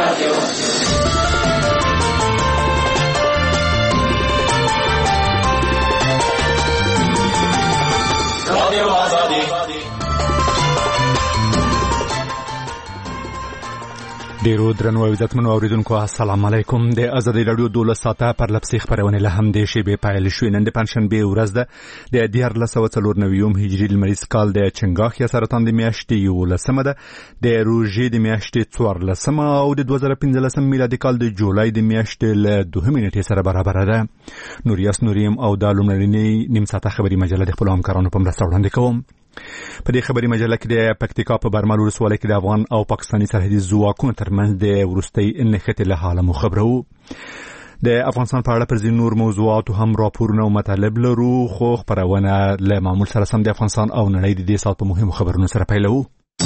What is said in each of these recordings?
ډیرو درنو عزتمنو اوریدونکو السلام علیکم. د ازادي رادیو 12 ساعته پر لپسې خبرونه له هم د شیبې پایل شوې. نن د پنځشنبه ورځ ده د 1449 هجري لمریز کال د چنګاخ یا سرطان د میاشتې 11 ده د روژې د میاشتې 14 او د 2015 میلادي کال د جولای د میاشتې له 2 نیټې سره برابر ده. نوریاس نوریم او د لومړنۍ نیم ساعته خبري مجله د خپل همکارانو په مرسته وړاندې کوم. په دې خبري مجله کې د پکتیکا په برمل ولسوالۍ کې د افغان او پاکستاني سرحدي ځواکونو ترمنځ د وروستۍ نښتې له حاله مو خبرو. د افغانستان په اړه پر ځینو نور موضوعاتو هم راپورونه او مطالب لرو، خو خبرونه له معمول سره سم د افغانستان او نړۍ د دې ساعت په مهمو خبرونو سره پیلوو.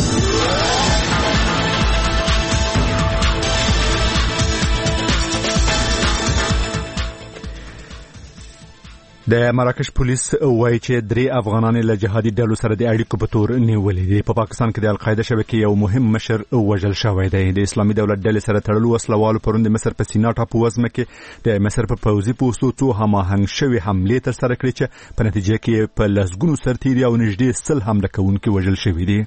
د مراکش پولیس وایي چې 3 افغانان له جهادي ډلو سره د اړیکو په تور نیولې دي. په پاکستان کې د القاعده شبکې یو مهم مشر وژل شوی دی. د اسلامي دولت ډلې سره تړلو وسلوالو پرون د مصر په سینا ټاپو وزمه کې د مصر په پوځي پوستو څو هماهنګ شوي حملې ترسره کړې چې په نتیجه کې په لسګونو سرتیري او نږدې 100 حمله کوونکي وژل شوي دي.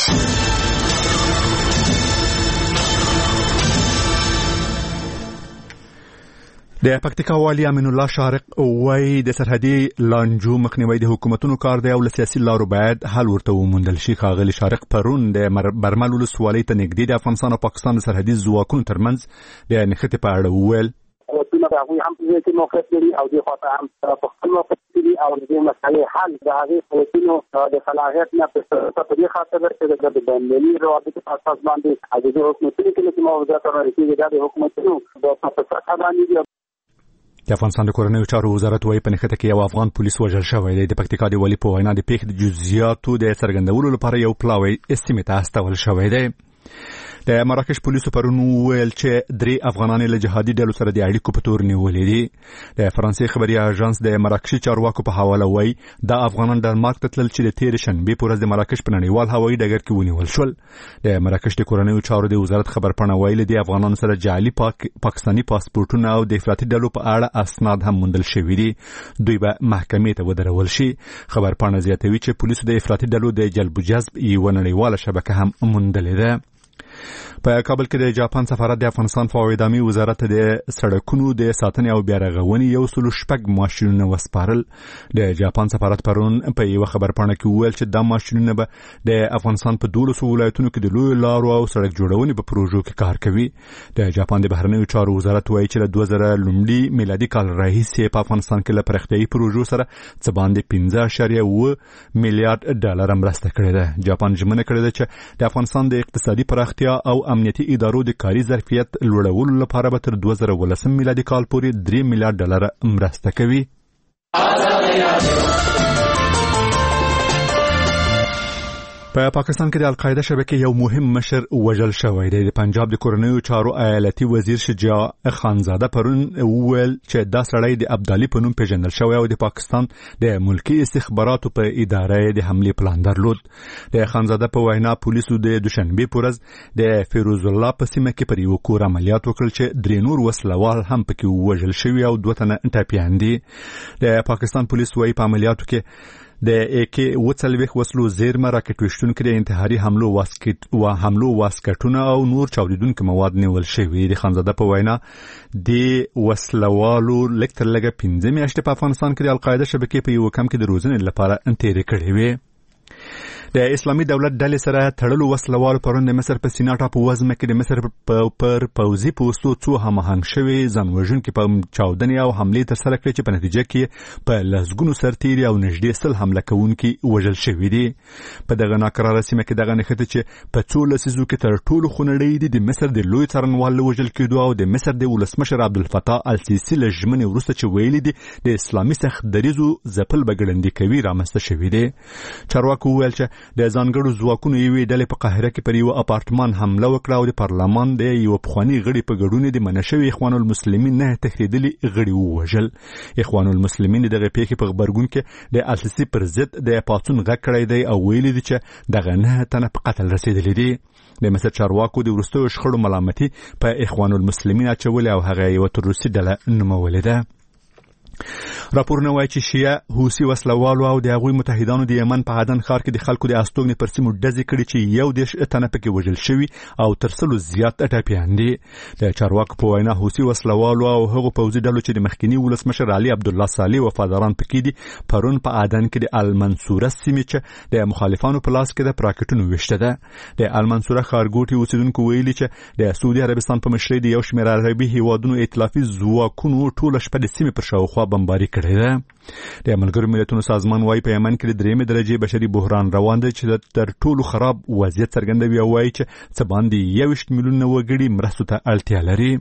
د پکتیکا والی امین الله شارق وایي د سرحدي لانجو مخنیوي د حکومتونو کار دی او له سیاسي لارو باید حل ورته وموندل شي. ښاغلي شارق پرون د برمل ولسوالۍ ته نږدې د افغانستان او پاکستان د سرحدي ځواکونو ترمنځ د نښتې په اړه وویل. قوتونه هغوی هم په دې کې موقف لري او دې خواته هم په خپل موقف لري او دې مسایل حل د هغې قوتونو د صلاحیت نه په دې خاطر چې د بینالمللي روابطو په اساس باندې د دې حکومتونو کې چې موضوعات راځي د حکومتونو د په باندې د افغانستان د کورنیو چارو وزارت وايي په نښته کې یو افغان پولیس وژل شوی دی. د پکتیکا د والي په وینا د پیښې د جزئیاتو د څرګندولو لپاره یو پلاوی استیمې ته استول شوی دی. د مراکش پولیسو پرون ویل چې 3 افغانان له جهادي ډلو سره د اړیکو په تور نیولې دي. د فرانسې خبري اژانس د مراکشي چارواکو په حواله وایي دا افغانان ډنمارک ته تلل چې د تیر شنبه په ورځ د مراکش په نړیوال هوایي ډګر کې ونیول شول. د مراکش د کورنیو چارو د وزارت خبرپاڼه ویلي دي افغانانو سره جعلي پاکستاني پاسپورتونه او د افراطي ډلو په اړه اسناد هم موندل شوي دي. دوی به محکمې ته ودرول شي. خبرپاڼه زیاتوي چې پولیسو د افراطي ډلو د جلب و جذب یو نړیواله شبکه هم موندلې ده. په کابل کې د جاپان سفارت د افغانستان په اداري وزارت د سړکونو د ساتنې او بیارغونې 106 ماشینونه وسپارل. د جاپان سفارت پرون په یو خبرپاڼه کې وویل چې دا ماشینونه به د افغانستان په 12 ولایتونو کې د لوی لارو او سړک جوړونې په پروژو کې کار کوي. د جاپان د بهرنیو چارو وزارت وایي چې له 2000 لومړي میلادي کال راهیسې په افغانستان کې له پرختیايي پروژو سره څه باندې 15.7 میلیارډ ډالر مرسته کړې ده. جاپان ژمنه کړې ده چې د افغانستان د اقتصادي پراختیا او امنیتي ادارو د کاري ظرفیت لوړولو لپاره به تر 2019 میلادي کال پورې 3 میلیارډ ډالر مرسته کوي. په پاکستان کې د القاعده شبکې یو مهم مشر وژل شوی دی. د پنجاب د کورنیو چارو ایالتي وزیر شجاع خانزاده پرون وویل چې دا سړی د ابدالي په نوم پیژندل شوی او د پاکستان د ملکی استخباراتو په اداره د حملې پلان درلود. د خانزاده په وینا پولیسو د دوشنبه په ورځ د فیروز الله په سیمه کې پر یو کور عملیات وکړل چې 3 نور وسلوال هم پکې وژل شوی او 2 تنه ټپیان دي. د پاکستان پولیس وايي په عملیاتو کې د AK 40 وسلو زیرمه راکټ وشتونکو د انتحاري حملو واسکټونه او نور چاودیدونکو مواد نیول شوي. د خانزاده په وینا د وسلوالو لکتر لګه 15 میاشتې په افغانستان کې د القاعده شبکې په یو کم کې د روزنې لپاره تیرې کړې وې. د اسلامي دولت ډلې سره تړلو وسلوالو پرون د مصر په سینا ټاپو وزمه کې د مصر پر پوځي پوستو څو هماهنګ شوي ځانوژونکي په چاودنې او حملې ترسره کړې چې په نتیجه کې په لسګونو سرتیري او نږدې 100 حمله کوونکي وژل شوي دي. په دغه ناکراره سیمه کې دغه نښتې چې په 14 لسیزو کې تر ټولو خونړۍ دي د مصر د لوی څارنوال وژل کېدو او د مصر د ولسمشر عبدالفتاح السیسي له ژمنې وروسته چې ویلي دي د اسلامي سخت دریزو ځپل به ګړندي کوي رامنځته شوي دي. چارواکو وویل چې د ځانګړو ځواکونو یوې ډلې په قاهره کې پر یو اپارتمان حمله وکړه او د پارلمان د یو پخواني غړي په ګډون د منشوي اخوان المسلمین نه تهدیدلي غړي ووژل. اخوان المسلمین دغه پیښې په خبرګون کې د السیسی پر ضد د پاڅون غږ کړی دی او ویلي دي چې دغه 9 تنه په قتل رسیدلي دي. د مصر چارواکو د وروستیو شخړو ملامتي په اخوان المسلمین اچولې او هغه یو تروریستي ډله نومولې ده. راپورونه وایي چې شیعه حوثي وسلوالو او د هغوی متحدانو د یمن په عدن ښار کې د خلکو د استوګنې پر سیمو ډزې کړي چې 11 تنه پکې وژل شوي او تر 100 زیات ټپیان دي. د چارواکو په وینا حوثي وسلوالو او هغو پوځي ډلو چې د مخکینی ولسمشر علي عبدالله صالح وفاداران پکې دي پرون په عدن کې د المنصوره سیمې چې د مخالفانو په لاس کې د راکټونو وشته ده. د المنصوره ښارګوټي اوسیدونکو ویلي چې د سعودي عربستان په مشرۍ د یو شمېر عربي هیوادونو ائتلافي ځواکونو ټوله شپه د سیمې پر شاوخوا بمباري کړې ده. د ملګرو ملتونو سازمان وايي په یمن کې د 3 درجه بشري بحران روان دی چې تر ټولو خراب وضعیت څرګندوي او وايي چې څه باندې 21 میلیونه وګړي مرستو ته اړتیا لري.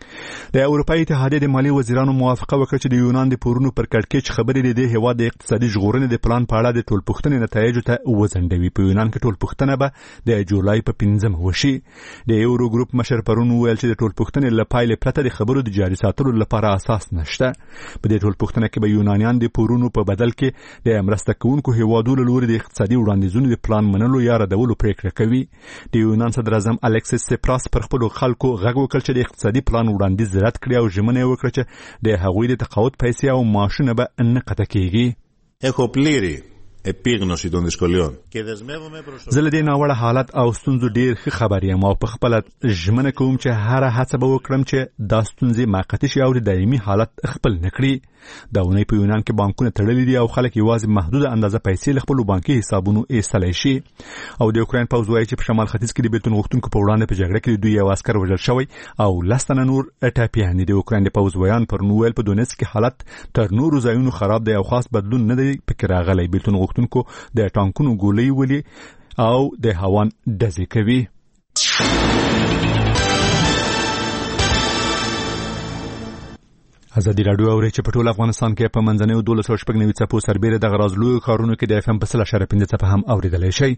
د اروپای اتحادیې د مالی وزیرانو موافقه وکړه چې د یونان د پورونو پر کړکېچ خبرې د هیواد د اقتصادي ژغورنې د پلان په اړه د ټولپوښتنې نتایجو ته وزندوي. په یونان کې ټولپوښتنه به د جولای په 15 وشي. د یورو ګروپ مشر پرون ویل چې د ټولپوښتنې له پایلې پرته د خبرو د جاري ساتلو لپاره اساس نشته. په دې ټولپوښتنه کې به یونانیان د پورونو په بدل کې د مرسته کوونکو هیوادونو لوري د اقتصادي وړاندیزونو د پلان منلو یا ردولو پریکړه کوي. د یونان صدر اعظم الکسیس سپراس پر خپل خلکو غږ وکړ چې د اقتصادي پلان وړاندیز رد کړي او ژمنه وکړه چې د هغوی د تقاعد پیسې او معاشونه به نه قطع کیږي. Έχω πλήρη επίγνωση των δυσκολιών. زه له دې ناوړه حالت او ستونزو ډیر ښه خبر یم او په خپله ژمنه کوم چې هره هڅه به وکړم چې دا ستونزې موقتي شي او د دایمي حالت خپل نه کړي. دا اونۍ په یونان کې بانکونه تړلي دي او خلک یوازې محدوده اندازه پیسې له خپلو بانکي حسابونو ایستلی شي. او د اوکراین پوځ وایي چې په شمال ختیځ کې د بیلتون غوښتونکو په وړاندې په جګړه کې د دوی یو عسکر وژل شوی او 10 تنه نور ټپیان دي. د اوکراین د پوځ ویان پر نوویل په دونیتسک کې حالت تر نورو ځایونو خراب دی او خاص بدلون نه دی پکې راغلی. بیلتون غوښتونکو د ټانکونو ګولۍ ولي او د هوان ډزې کوي. ازادي راډیو اوري چې په ټول افغانستان کې په منځنیو 12 څپو سربېره د غراز لوی کارونو کې د FM په 0.5 څپه هم اوریدلای شي.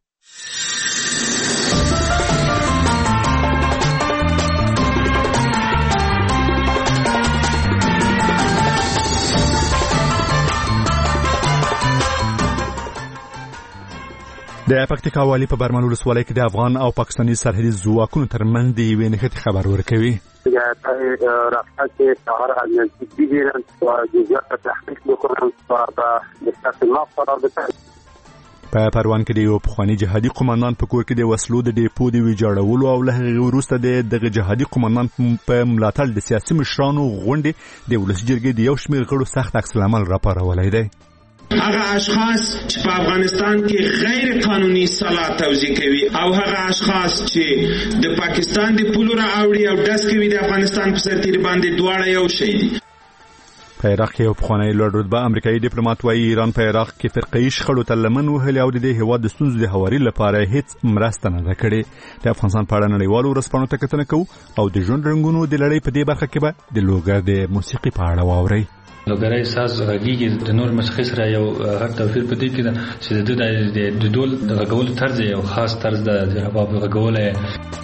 د پکتیکا والی په برمل ولسوالۍ کې د افغان او پاکستاني سرحدي ځواکونو ترمنځ د یوې نښتې خبر ورکوي. رابطه شهر النزدیک بگیرن و جزئیات تحقیق بکنن و به استثناء قرار بدن. په پروان کې د یو پخواني جهادي قومندان په کور کې د وسلو د ډیپو د ویجاړولو او له هغې وروسته دغه جهادي قومندان په ملاتړ د سیاسي مشرانو غونډې د ولسي جرګې د یو شمېر غړو سخت عکس العمل راپارولی دی. هغه اشخاص چې په افغانستان کې غیر قانوني سلاح توزیع کوي او هغه اشخاص چې د پاکستان د پولو را اوړي او ډز کوي د افغانستان په سرتیر باندې دواړه یو شی دي. په عراق کې یو پخوانی لوړ رتبه امریکایي ډیپلوماټ وایي ایران په عراق کې فرقه‌ایي شخړو ته لمن وهلې او د دې هېواد د ستونزو د هواري لپاره هیڅ مرسته نه ده کړې. د افغانستان په اړه نړیوالو ورځپاڼو ته کتنه کوو او د ژوند رنګونو د لړۍ په دې برخه کې به د لوګر د موسیقي په اړه واورئ. لوګرای ساز غږیږي د نور موسیقي سره یو هر توپیر په دې کې ده چې د ډول د غږولو طرز یو خاص طرز د رباب غږول.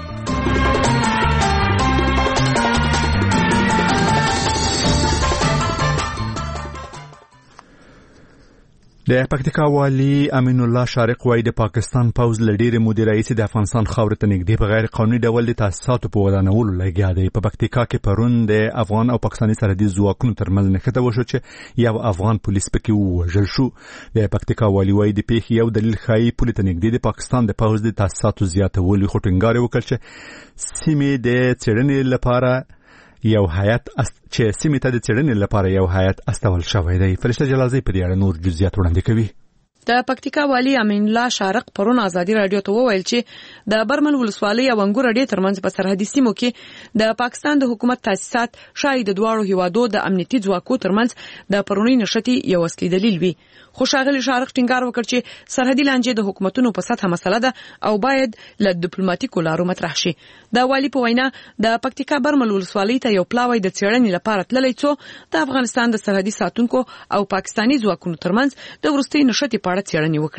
د پکتیکا والی امین الله شارق وایي د پاکستان پوځ له ډېرې مودې راهیسې د افغانستان خاورې ته نږدې په غیر قانوني ډول د تاسیساتو په ودانولو لګیا دی. په پکتیکا کې پرون د افغان او پاکستاني سرحدي ځواکونو ترمنځ نښته وشوه چې یو افغان پولیس پکې ووژل شو. د پکتیکا والی وایي د پیښې یو دلیل ښایي پولې ته نږدې د پاکستان د پوځ د تاسیساتو زیاتول وي، خو ټینګار یې وکړ چې سیمې د څېړنې لپاره یو هیئت چې سیمې ته د څېړنې لپاره یو هیئت استول شوی دی. فرشته جلازی په دې اړه نور جزئیات وړاندې کوي. د پکتیکا والی امین الله شارق پرون ازادي رادیو ته وویل چې د برمل ولسوالۍ او انګور اډې ترمنځ په سرحدي سیمو کې د پاکستان د حکومت تاسیسات شاید د دواړو هیوادو د امنیتي ځواکونو ترمنځ د پرونی نشټي یو اصلي دلیل وي. خو ښاغلي شارق ټینګار وکړ چې سرحدي لانجې د حکومتونو په سطحه مسله ده او باید له ډیپلوماټیکو لارو مطرح شي. د والی په وینا د پکتیکا برمل ولسوالۍ ته یو پلاوی د څېړنې لپاره تللی څو د افغانستان د سرحدي ساتونکو او پاکستاني ځواکونو ترمنځ د وروستي نشټي په اړه څېړنې وکړي.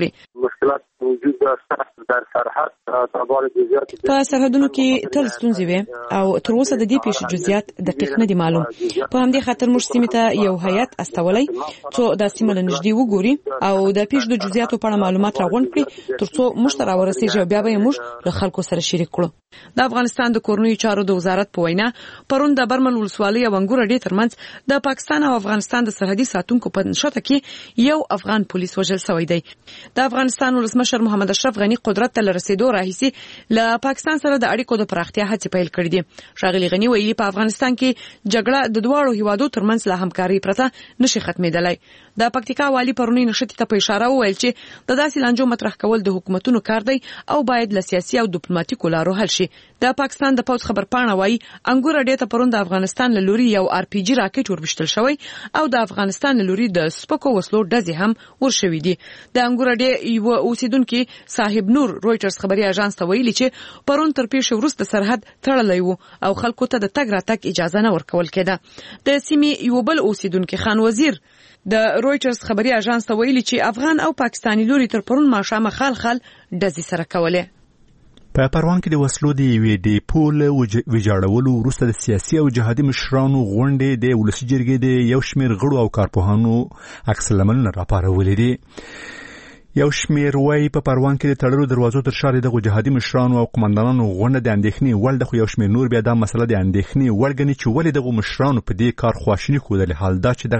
مشکلات وجود داشته در سرحد تابع جزئیات په سرحدونو کې تل ستونزې وي او تر اوسه د دې پیښې جزئیات دقیق نه دي معلوم. په همدې خاطر موږ سیمې ته یو هیئت استولای څو د سیمې له نږدې وګوري او د پیښې د جزئیاتو په اړه معلومات راغونډ کړي ترڅو موږ ته راورسیږي او بیا به موږ له خلکو سره شریک کړو. د افغانستان د کورنیو چارو د وزارت په وینا پرون د برمل ولسوالۍ او انګور اډې ترمنځ د پاکستان او افغانستان د سرحدي ساتونکو په نښته کې یو افغان پولیس وژل شوی دی. د افغانستان ولسمشر محمد اشرف غنی قدرت ته رسیدو راهیسي له پاکستان سره د اړیکو د پراختیا هڅې پیل کړې دي. ښاغلي غنی ویلي په افغانستان کې جګړه د دواړو هیوادو ترمنځ له همکاري پرته نشي ختمېدلای. د پکتیکا والی پرونی نښتې ته په اشاره وویل چې د داسې لانجو مطرح کول د حکومتونو کار دی او باید له سیاسي او ډیپلوماټیکو لارو حل شي. د پاکستان د پوز خبرپاڼه وايي انګور اډې ته پرون د افغانستان له لوري یو RPG راکټ وربشتل شوی او د افغانستان له لوري د سپکو وسلو ډزې هم ورشوي دي. د انګور اډې یو اوسیدونکو صاحب نور رويټرز خبري اژانس ته ویلي چې پرون تر پیښې وروسته سرحد تړلی وو او خلکو ته د تګ راتګ اجازه نه ورکول کېده. د سیمې یو بل اوسیدونکو خان وزیر د رويټرز خبري اژانس ته ویلي چې افغان او پاکستاني لوري تر پرون ماښام خال ډزې سره کوله. په پروان کې د وسلو د یوې ډیپو له ویجاړولو وروسته د سیاسي او جهادي مشرانو غونډې د ولسي جرګې د یو شمېر غړو او کارپوهانو عکس العملونه راپارولي دي. یو شمېر وایي په پروان کې د تړلو دروازو تر شا دغه جهادي مشرانو او قومندانانو غونډه د اندېښنې وړ ده، خو یو شمېر نور بیا دا مسله د اندېښنې وړ ګڼي چې ولې دغه مشرانو په دې کار خواشیني ښودلې. حال دا چې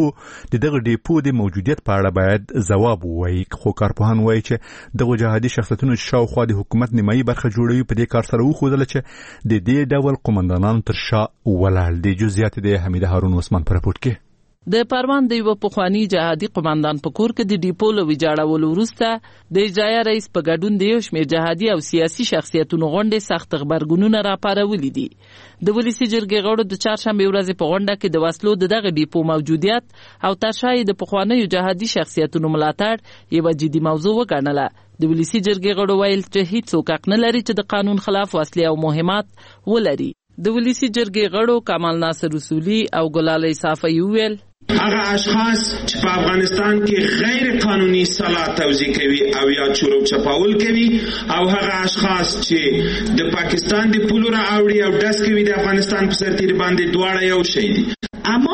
دغه ډیپو د موجودیت په اړه باید ځواب ووایي، خو کارپوهان وایي چې دغه جهادي شخصیتونو چې شاوخوا د حکومت نیمایي برخه جوړوي په دې کار سره وښودله چې د دې ډول قومندانانو تر شا ولاړ دي. جزئیات د حمیده هارون عثمان په راپورټ کې. د پروان د یو پخوانی جهادي قومندان په کور کې د ډیپو له ویجاړولو وروسته د اجرایه رئیس په ګډون د یو شمېر جهادي او سیاسي شخصیتونو غونډې سخت خبرګونونه راپارولي دي. د ولسي جرګې غړو د چهارشنبې ورځې په غونډه کې د وسلو د دغه ډیپو موجودیت او تر شا د پخوانیو جهادي شخصیتونو ملاتړ یوه جدي موضوع وګڼله. د ولسي جرګې غړو ویل چې هیڅوک حق نه لري چې د قانون خلاف وسلې او مهمات ولري. د ولسي جرګې غړو کمال ناصر رسولي او ګلالۍ صافی ویل هغه اشخاص چې په افغانستان کې غیر قانوني سلاح توزیع کوي او یا چورو چپاول کوي او هغه اشخاص چې د پاکستان د پولو را اوړي او داس کوي د افغانستان په سرتیر باندې دواړه یو شی دي. اما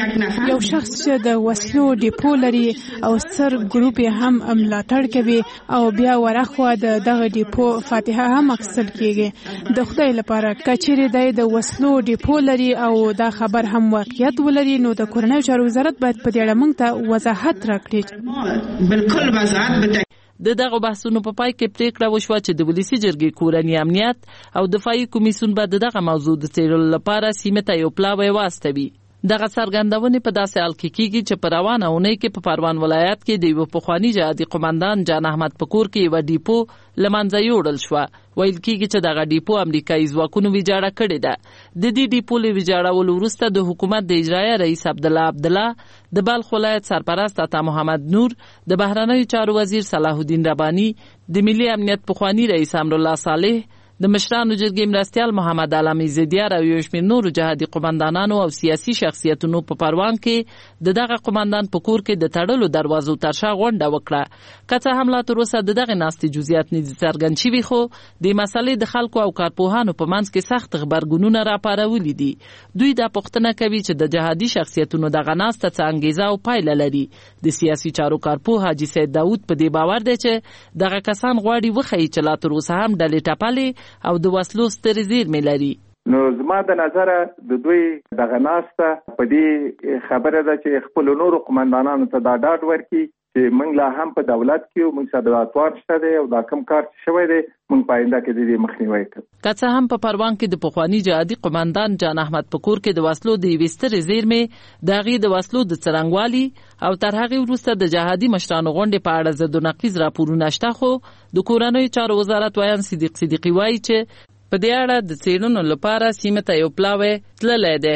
یو شخص چې د وسلو ډیپو لري او سر ګروپ هم ملاتړ کوي او بیا ورخوا دغه ډیپو فاتحه هم اخیستل کیږي. د خدای لپاره کچېرې د وسلو ډیپو لري او دا خبر هم واقعیت ولري نو د کورنیو چارو وزارت باید په دې اړه موږ ته وضاحت راکړي. بالکل وضاحت د دغه بحثونو په پای کې پریکړه وشوه چې د ولسي جرګې کورنی امنیت او دفاعي کمیسیون به دغه موضوع د څېړلو لپاره سیمې ته یو پلاوی واستوي. دغه څرګندونې په داسې حال کې کیږي چې په روانه اونۍ کې په پروان ولایت کې د یو پخوانی جهادي قومندان جان احمد پکور کې یو ډیپو لمنځه یوړل شو. ویل کیږي چې دغه ډیپو امریکایي ځواکونو ویجاړه کړې ده. د دې ډیپو له ویجاړولو وروسته د حکومت د اجرایه رئیس عبدالله د بلخ ولایت سرپرست عطا محمد نور، د بهرنیو چارو وزیر صلاح الدین رباني، د ملي امنیت پخوانی رئیس امرالله صالح، د مشرانو جرګې مرستیال محمد علامه زیدیار او یو شمېر نورو جهادي قومندانانو او سیاسي شخصیتونو په پروان کې دغه قومندان په کور کې د تړلو دروازو تر شا غونډه وکړه. که څه هم لا تر اوسه دغه ناستې جزئیات نه دي څرګند شوي، خو د مسلې د خلکو او کارپوهانو په منځ کې سخت غبرګونونه راپارولي دي. دوی دا پوښتنه کوي چې د جهادي شخصیتونو دغه ناسته څه انګیزه او پایله لري. د سیاسي چارو کارپوه حاجي سید داود په دې باور دی چې دغه کسان غواړي وښیي چې لا تر اوسه هم ډلې ټپلې او د وسلو سترې زیرمې لري. نو زما د نظره د دوی دغه ناسته په دې خبره ده چې خپل نورو قومندانانو ته دا ډاډ ورکړي چې موږ لا هم په دولت کې او موږ سره اتوار شته دی او دا کم کار شوی دی موږ پاینده کې د دې مخنیوي کوو. که څه هم په پروان کې د پخوانی جهادي قومندان جان احمد پکور کې د وسلو د یوې سترې زیرمې د هغې د وسلو د څرنګوالي او تر هغې وروسته د جهادي مشرانو غونډې په اړه ضد و نقیض راپورونه شته، خو د کورنیو چارو وزارت ویان صدیقي وایي چې په دې اړه د څېړنو لپاره سیمې ته یو پلاوی تللی دی.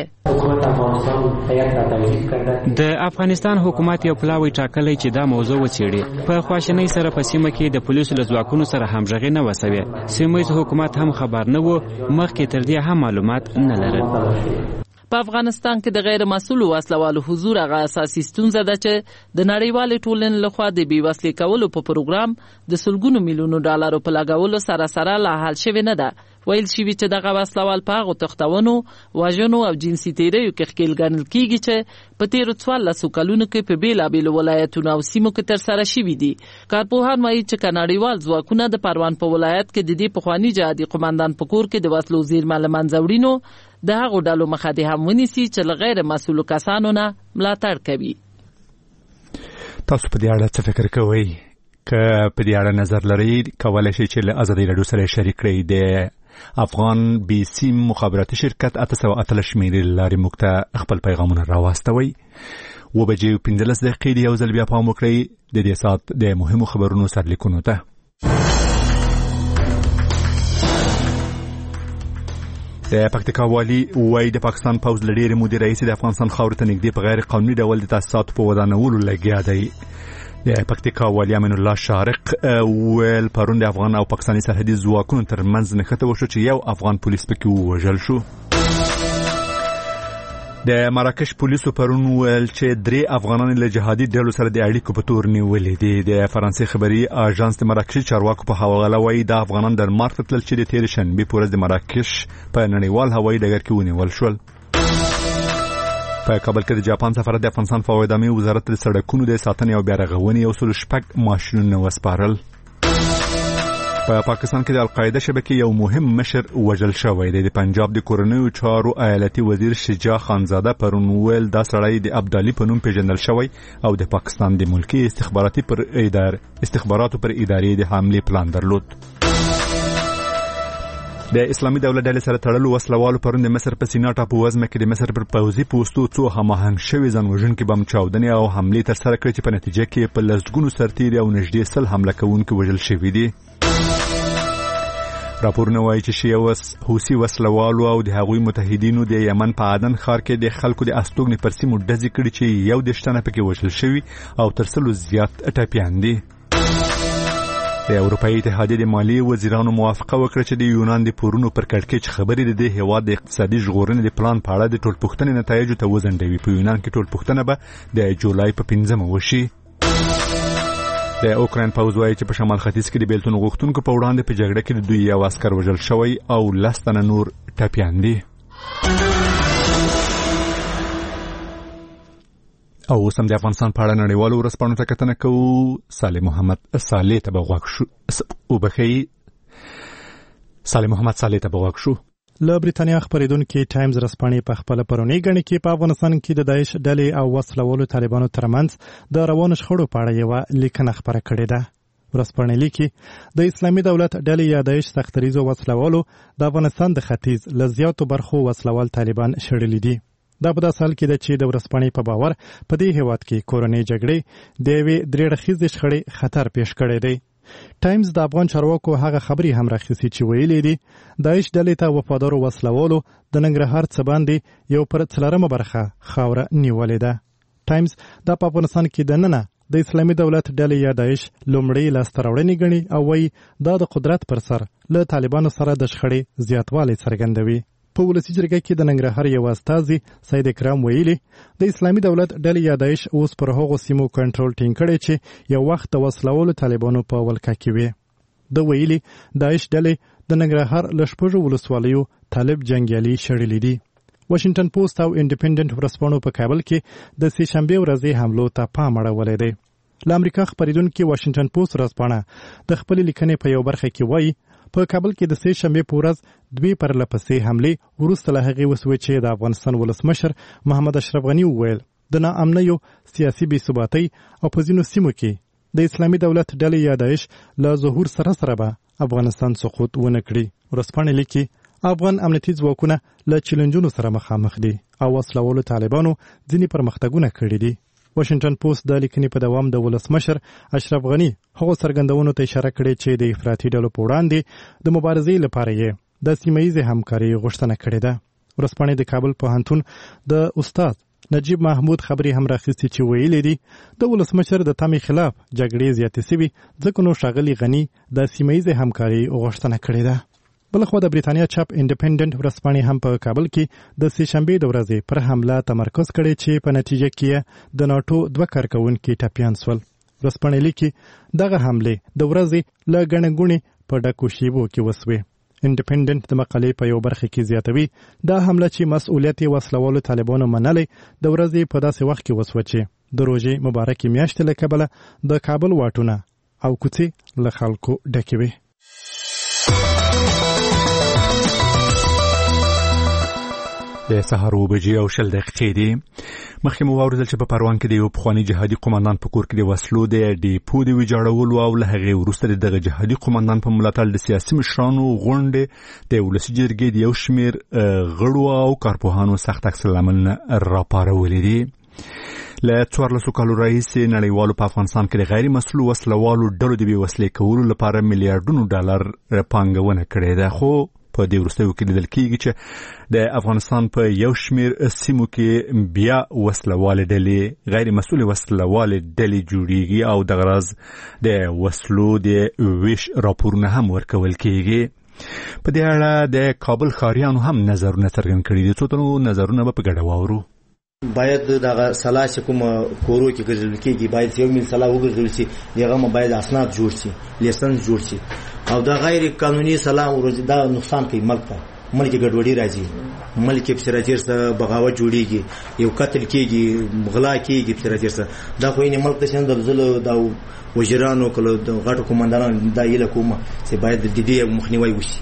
د افغانستان حکومت یو پلاوی ټاکلی چې دا موضوع وڅېړي. په خواشینۍ سره په سیمه کې د پولیسو له ځواکونو سره همغږي نه وه سوې. سیمه ییز حکومت هم خبر نه و، مخکې تر دې هم معلومات نه لرل. په افغانستان کې د غیر مسؤلو وسلوالو حضور هغه اساسي ستونزه ده چې د نړیوالې ټولنې لخوا د بېوسلې کولو په پروګرام د سلګونو میلیونو ډالرو په لګولو سره لا حل شوې نه ده. ویل شوي چې دغه وسلوال په هغو تښتونو، وژنو او جنسي تیریو کې ښکېل ګڼل کېږي چې په تېرو 14 کلونو کې په بېلابېلو ولایتونو او سیمو کې ترسره شوي دي. کارپوهان وایي چې که نړیوال ځواکونه د پروان په ولایت کې د دې پخواني جهادي قماندان په کور کې د وسلو زیرمه له منځه وړي، نو د هغو ډلو مخه دې هم ونیسي چې له غیر مسؤلو کسانو نه ملاتړ کوي. تاسو په دې اړه څه فکر کوئ؟ که په دې اړه نظر لرئ، کولی شئ چې له ازادي راډیو سره شریک کړئ. د افغان بي سیم مخابراتي شرکت 818 شمیرې لارې موږ ته خپل پیغامونه راواستوئ. 7:15 یو ځل بیا پام وکړئ د دې ساعت د مهمو خبرونو سرلیکونو ته. د پکتیکا والي وایي د پاکستان پوځ له ډېرې مودې راهیسې د افغانستان خاورې ته نږدې په غیر قانوني ډول د تاسیساتو په ودانولو لګیا دی. د پکتیکا والي امین الله شارق ویل پرون د افغان او پاکستاني سرحدي ځواکونو ترمنځ نښته وشو چې یو افغان پولیس پکې ووژل شو. د مراکش پولیسو پرون ویل چې 3 افغانان له جهادي ډلو سره د اړیکو په تور نیولې دي. د فرانسې خبري اژانس د مراکش چارواکو په حواله وایي دا افغانان ډنمارک ته تلل چې د تېرې شنبې په ورځ د مراکش په نړیوال هوایي ډګر کې ونیول شول. په کابل کې د جاپان سفارت د افغانستان فواد امنیت وزارت د سړکونو د ساتنې او بیارغونې 106 ماشینونه وسپارل. په پاکستان کې د القاعده شبکې یو مهم مشر وژل شوی دی. د پنجاب د کورنیو چارو ایالتي وزیر شجاع خانزاده پرون ویل دا سړی د عبدالي په نوم پیژندل شوی او د پاکستان د ملکی استخباراتو پر ادارې د حمله پلان درلود. د اسلامي دولت ډلې سره تړلو وسلوالو پرون د مصر په سینا ټاپو وزمه کې د مصر پر پوځي پوستو څو هماهنګ شوي ځانوژونکي بم چاودنې او حملې ترسره کړې چې په نتیجه کې په لسګونو سرتیري او نږدې 100 حمله کوونکي وژل شوي دي. راپورونه وایي چې شیعه حوثي وسلوالو او د هغوی متحدینو د یمن په عدن ښار کې د خلکو د استوګنې پر سیمو ډزې کړي چې یو 10 تنه پکې وژل شوي او تر 100 زیات ټپیان دي. د اروپایي اتحادیې د مالیې وزیرانو موافقه وکړه چې د یونان د پورونو پر کړکېچ خبرې د دې هیواد د اقتصادي ژغورنې د پلان په اړه د ټولپوښتنې نتایجو ته وځنډوي. په یونان کې ټولپوښتنه به د جولای په 15 وشي. د اوکراین پوځ وایي چې په شمال ختیځ کې د بیلتون غوښتونکو په وړاندې په جګړه کې د دوی یو عسکر وژل شوی او 10 تنه نور ټپیان دي. او سم د افغانستان په اړه نړیوالو ورځپاڼو ته کتنه کوو. صالح محمد صالح ته بغواک شو له بریتانیا خبرېدونکي ټایمز ورځپاڼې په خپل پرونی غني کې په افغانستان کې د داعش ډلې او وسلوالو طالبانو ترمنځ د روانو شخړو په اړه یو لیکنه خبره کړې ده. ورځپاڼې لیکي د اسلامي دولت ډلې یا داعش سختریزو وسلوالو د افغانستان د ختیځ له زیاتو برخو وسلوال طالبان شړلي دي. دا په داسې حال کې ده چې د ورځپاڼې په باور په دې هیواد کې کورنۍ جګړې د یوې درې اړخیزې شخړې خطر پیښ کړی دی. ټایمز د افغان چارواکو هغه خبرې هم راخیستې چې ویلې دي داعش ډلې ته وفادارو وسلوالو د ننګرهار څه باندې یو پر 4 برخه خاوره نیولې ده. ټایمز دا په افغانستان کې د ننه د اسلامي دولت ډلې یا داعش لومړی لاسته راوړنې ګڼي او وایي دا د قدرت پر سر له طالبانو سره د شخړې زیاتوالی څرګندوي. په ولسي جرګه کې د ننګرهار یو استازي سید اکرام ویلي د اسلامي دولت ډلې یا داعش اوس پر هغو سیمو کنټرول ټینګ کړی چې یو وخت د وسلوالو طالبانو په ولکه کې وي. د ویلي داعش ډلې د ننګرهار له 6 ولسوالیو طالب جنگیالي شړلي دي. واشنگټن پوسټ او انډیپندنت ورځپاڼو په کابل کې د سې شنبې ورځې حملو ته پام اړولی دی. له امریکا خبرېدونکي واشنگټن پوسټ ورځپاڼه د خپل لیکنې په یو برخه کې وایي په کابل کې د سې شنبې په ورځ 2 پرلپسې حملې وروسته له هغې وسوې چې د افغانستان ولسمشر محمد اشرف غني وویل د ناامنیو سیاسي بې ثباتۍ او په ځینو سیمو کې د اسلامي دولت ډلې یا داعش له ظهور سره به افغانستان سقوط ونه کړي. ورځپاڼې لیکي افغان امنیتي ځواکونه له چیلنجونو سره مخامخ دي او وسلوالو طالبانو ځینې پرمختګونه کړي دي. واشنگټن پوسټ د لیکنې په دوام د ولسمشر اشرف غني هغو څرګندونو ته اشاره کړې چې د افراطي ډلو په وړاندې د مبارزې لپاره یې د سیمه ییزې همکارۍ غوښتنه کړې ده. ورځپاڼې د کابل پوهنتون د استاد نجیب محمود خبرې هم راخیستې چې ویلي دي د ولسمشر د تمې خلاف جګړې زیاتې سوي ځکه نو ښاغلي غني د سیمه ییزې همکارۍ غوښتنه کړې ده. بلخو د بریتانیا چاپ انډیپندنت ورځپاڼې هم په کابل کې د سې شنبې د ورځې پر حمله تمرکز کړی چې په نتیجه کې د ناتو 2 کارکونکي ټپیان شول. ورځپاڼې لیکي دغه حمله د ورځې له ګڼګونې په ډکو شیبو کې وسوې. انډیپندنت د مقالې په یو برخه کې زیاتوي دا حمله چې مسؤلیت یې وسلوالو طالبانو منلې د ورځې په داسې وخت کې وسوه چې د روژې مبارکې میاشتې له کبله د کابل واټونه او کوڅې له خلکو ډکې وې. د سهار 7:00 دي. مخکې مو واورېدل چې په پروان کې د یو پخوانی جهادي قوماندان په کور کې د وسلو د ډیپو د ویجاړولو او له هغې وروسته دغه جهادي قوماندان په ملاتړ د سیاسي مشرانو غونډې د ولسي جرګې د یو شمېر غړو او کارپوهانو سخت عکس العملونه راپارولي دي. له 14 کالو راهیسې نړیوالو په افغانستان کې د غیر مسلو وسلوالو ډلو د بې وسلې کولو لپاره $ملیارډونو پانګونه کړې ده. خو په دې وروستیو کې لیدل کېږي چې د افغانستان په یو شمېر سیمو کې بیا وسلوالې ډلې غیر مسؤلې وسلوالې ډلې جوړیږي او دغه راز د وسلو د ویش راپورونه هم ورکول کېږي. په دې اړه د کابل ښاریانو هم نظرونه څرګند کړي دي. څو تنو نظرونه به په ګډه واورو. باید دغه سلا چې کوم کورو کې ګرځول کېږي باید یو مل سلا وګرځول شي، دغه باید اسناد جوړ شي، لیسنس جوړ شي او دا غیر قانوني سلا ورځ دا نقصان کوي ملک ته. ملک ګډوډي راځي، ملک په سراتیر سره بغاوت جوړیږي، یو قتل کېږي، غلا کېږي په سراتیر سره. دا خو یې ملک ته څنګه د ځلو دا وزیرانو کله د غټو کمانډرانو دا یې کومه چې باید د دې مخنیوي وشي.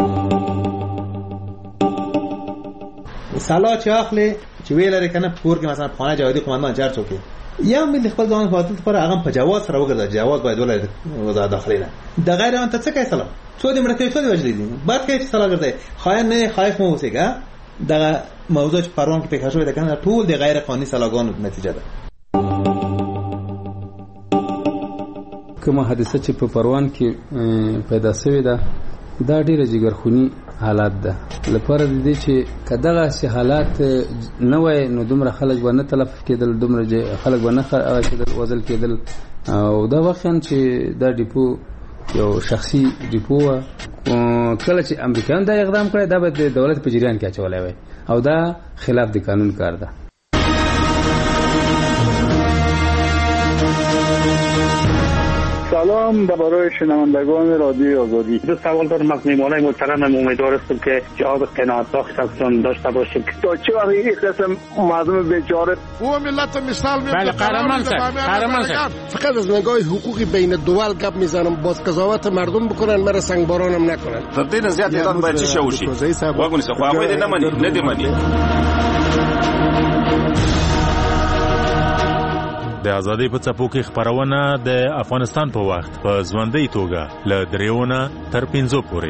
سلا چې اخلي چې ویل لري کنه پور کې مثلا خانه جوادي قوماندان جار څوکي یا ملي خپل ځان حفاظت پر هغه په جواز سره وګرځي. جواز باید ولري وزارت داخلي د غیر ان ته څه کوي سلام څو دې مرکه څو دې وجدي بعد کې سلا ګرځي خاين نه خايف مو اوسېګا. دا موضوع چې پروان کې په خښوي ده کنه ټول د غیر قانوني سلاګانو نتیجه ده. کومه حادثه چې په پروان کې پیدا شوې ده دا ډیره جګرخونی حالات ده. لپاره د دې چې کداغه سي حالات نه وای نو دومره خلک باندې تلف کېدل، دومره خلک باندې کېدل وزل کېدل. او دا وخت چې دا ډیپو یو شخصي ډیپو کله چې امریکایان دا اقدام کړی دا به د دولت په جریان کې اچولای وای او دا خلاف د قانون کار ده. سلام برای شنوندگان رادیو آزادی. دو سوال دارم از میهمانان محترمم. امیدوار هستم که جواب قناعت بخش ازتون داشته باشیم. تا چه وقت این قسم مردم بیچاره و ملت مثال میاد. بله قهرمان شد. فقط از نگاه حقوقی بین دول گپ میزنم. باز قضاوت مردم بکنن مرا سنگبارانم نکنن. تدین زیاد ایران باید چی شوشی؟ واگونی سه خواهد نمانی ندیمانی. د ازادۍ په څپو کې خبرونه د افغانستان په وخت په ژوندۍ توګه له 3 تر 5 پورې.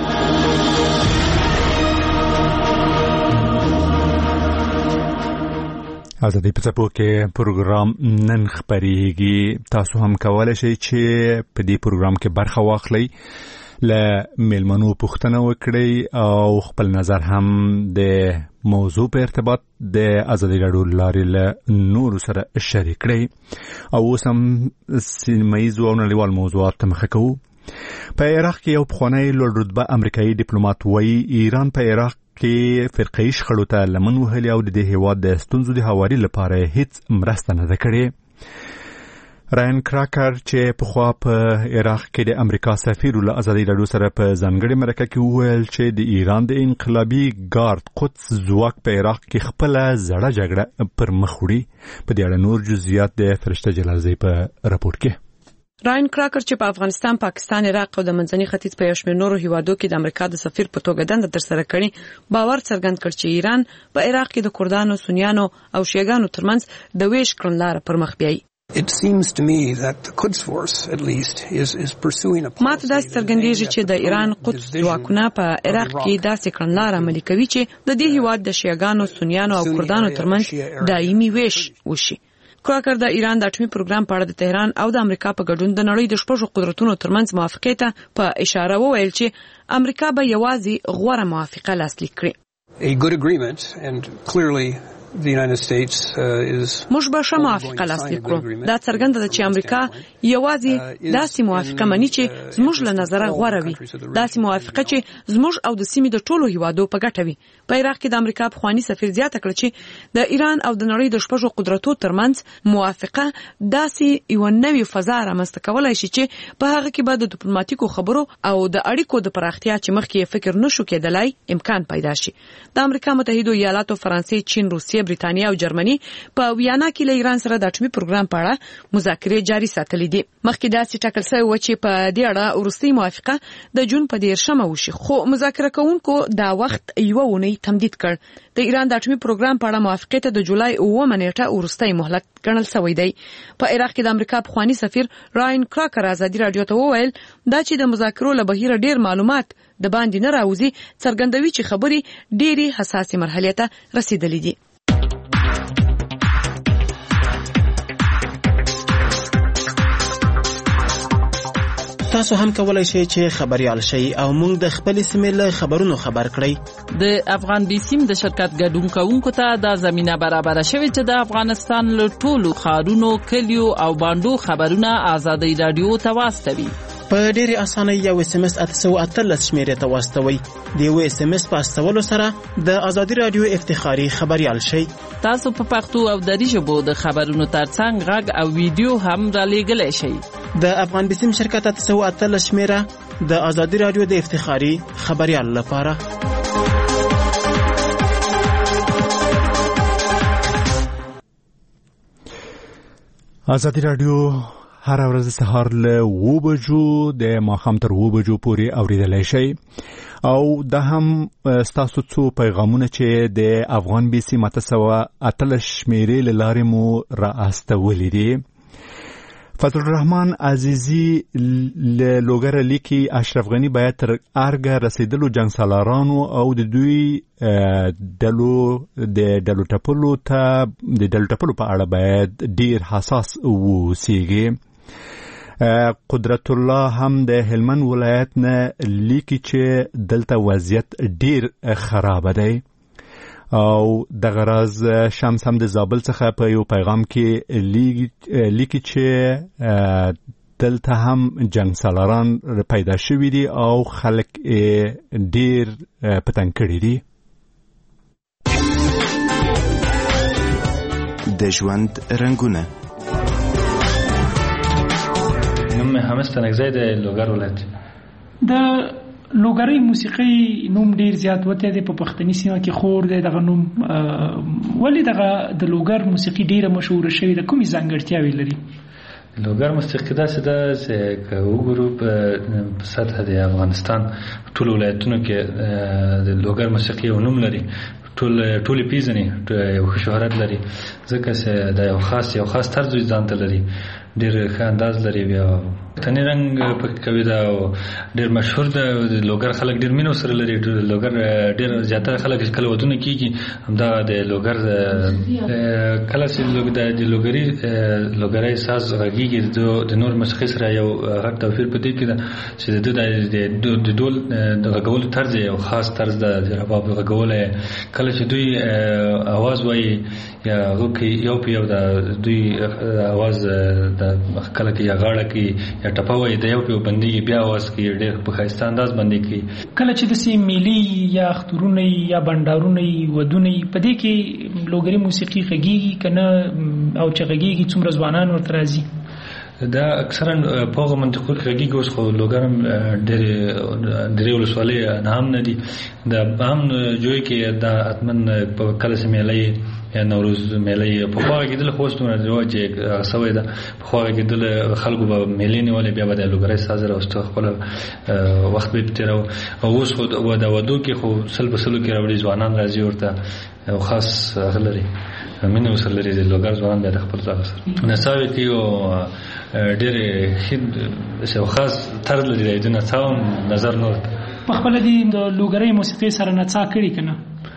ازادۍ په څپو کې پروګرام نن خبرېږي. تاسو هم کولای شئ چې په دې پروګرام کې برخه واخلئ، له میلمنو پوښتنه وکړئ او خپل نظر هم د موضوع په ارتباط د ازادۍ راډیو لارې له نورو سره شریک کړئ. او اوس هم سیمه‌ییزو او نړیوال موضوعات ته مخه کوو. په عراق کې یو پخوانی لوړ رتبه امریکایي ډیپلوماټ وایي ایران په عراق کې فرقه‌یي شخړو ته لمن وهلې او د دې هېواد د ستونزو د هواري لپاره هیڅ مرسته نه ده کړې. راین کراکر چې پخوا په عراق کې د امریکا سفیر له ازادۍ راډیو سره په ځانګړې مرکه کې وویل چې د ایران د انقلابي ګارد قدس ځواک په عراق کې خپل زړه جګړه پر مخ وړي. په دې اړه نور جزئیات د فرشته جلالزی په راپور کې. راین کراکر چې په افغانستان، پاکستان، عراق او د منځني ختیځ په یو شمېر نورو هیوادو کې د امریکا د سفیر په توګه دنده ترسره کړې، باور څرګند کړ چې ایران په عراق کې د کردانو، سنیانو او شیعاګانو ترمنځ د ویش کړنلاره پر مخ بیایي. It seems to me that the Quds Force, at least, is pursuing a policy. ماته داسې څرګندېږي چې د ایران قدس ځواکونه په عراق کې داسې کړنلاره عملي کوي چې د دې هیواد د شیعاګانو، سنیانو او کردانو ترمنځ دایمي ویش وشي. کراکر د ایران د اټومي پروګرام په اړه د تهران او د امریکا په ګډون د نړۍ د شپږو قدرتونو ترمنځ موافقې ته په اشاره وویل چې امریکا به یوازې غوره موافقه لاسلیک کړي. A good agreement and clearly the United States is موږ به شمه موافقه لاسلیک کړو. دا څرګنده ده چې امریکا یوازې داسې موافقه مني چې زموږ له نظره غوره وي، داسې موافقه چې زموږ او د سیمې د ټولو هیوادو په ګټه وي. په عراق کې د امریکا پخوانی سفیر زیاته کړه چې د ایران او د نړۍ د شپږو قدرتونو ترمنځ موافقه داسې یو نوې فضا رامنځته کولای شي چې په هغه کې به د ډیپلوماټیکو خبرو او د اړیکو د پراختیا چې مخکې فکر نشو کېدلای امکان پیدا شي. د امریکا متحده ایالاتو، فرانسې، چین، روسیې، بریتانیا او جرمني په ویانا کې له ایران سره د اټومي پروګرام په اړه مذاکرې جاري ساتلې دي. مخکې داسې ټاکل شوی و چې په دې اړه وروستۍ موافقه د جون په 13مه وشي، خو مذاکره کوونکو دا وخت یوه اونۍ تمدید کړ. د ایران د اټومي پروګرام په اړه موافقه ته د جولای 9 نیټه وروستۍ مهلت ګڼل شوی دی. په عراق کې د امریکا پخوانی سفیر راین کراکر ازادي رادیو ته وویل دا چې د مذاکرو له بهیره ډیر معلومات د باندې نه راوځي څرګندوي چې خبرې ډېری حساسه مرحله ته رسیدلې دي. تاسو هم کولای شئ چې خبريال شئ او موږ د خپل سیمې له خبرونو خبر کړئ. د افغان بي سیم د شرکت ګډون کوونکو ته د زمينه برابر شوی چې د افغانستان له ټولو ښارونو، کلیو او باندو خبرونه آزادۍ رادیو ته واستوي. په ډېرې اسانۍ یو SMS 813 شمیرې ته واستوي. د یو SMS په استولو سره د آزادۍ رادیو افتخاري خبريال شئ. تاسو په پښتو او دری ژبو د خبرونو ترڅنګ غږ او ویډیو هم را لېږلی شئ. د افغان بي سیم شرکت 813 شمیره د آزادۍ رادیو د افتخاري خبريال لپاره. آزادۍ رادیو هر ورځ سهار له 9 بجو د ماښام تر 9 بجو پورې اوریدلای شئ او دا هم ستاسو څو پیغامونه چې د افغان بي سي 813 شمیرې له لارې مو را استولې دي. فضل الرحمن عزیزی له لوګر لیکي اشرف غنی باید تر ارګه رسیدلو جنگ سالارانو او د دوی ډلو ټپلو په اړه باید ډیر حساس وسیږي. قدرت الله هم د هلمند ولایت نه لیکي چې دلته وضعیت ډیر خراب دی او د غراز شمس هم د زابل څخه په یو پیغام کې لیکي چې دلته هم جنگ سالاران پیدا شوي دي او خلک ډیر پتنګ کړي دي. د ژوند رنگونه نوم حمید تنگزی د لوګر ولایت. د لوګری موسیقي نوم ډیر زیات وته دی په پښتني سیمه کې خور دی. دغه نوم ولې دغه د لوګر موسیقي ډیره مشهور شوی د کومې ځانګړتیاوې لري؟ لوګر موسیقي داسې ده چې وګورو په سطح د افغانستان ټول ولایتونو کې د لوګر موسیقي یو نوم لري، ټول پیژني، یو شهرت لري ځکه چې دا یو خاص طرز ځان ته لري، ډیر ښه انداز لري. بیا تنې رنګ پکې کوي دا ډیر مشهور ده. لوګر خلک ډیر مینه سره لري. لوګر ډیر زیاتره خلک کله ودونه کیږي همدا د لوګر کله چې د لوګری ساز غږیږي د نور موسیقي سره یو غټ توپیر پدې کې ده چې د ډول د غږولو طرز یو خاص طرز د رباب غږول. کله چې دوی आवाज وایي یا غوږی یو په یو د دوی आवाज د کله کې یا غاړه کې یا ټپاوي د یو په بندي بیا आवाज کې ډېر په خاصه انداز باندې کې. کله چې د سي ملي یا اخترونه یا بندارونه ودونه په دې کې لوګری موسیقي غږیږي کنه او چې غږیږي څومره ځوانان ورته راځي؟ دا اکثرا په منطقو کې غږیږي. اوس خو لوګرم ډېر ولسوالۍ نه هم نه دي. دا هم جوړ کې دا اتمن په کله سمېلای یا نوروز مېلې په خواږه کې د خوستونه چې سوي ده په خواږه کې د خلکو به مېلې نیولې بیا به د لوګري ساز راوستو خپل وخت به تیرو. او اوس خو د ودو کې خو سلو کې راوړي ځوانان راځي ورته او خاص غلري مینه وسره لري د لوګر ځوانان د خپل ځای سره نساوي کې او ډېر خید څه خاص تر لري د نڅاو نظر نور په خپل دي د لوګري موسیقي سره نڅا کړی کنه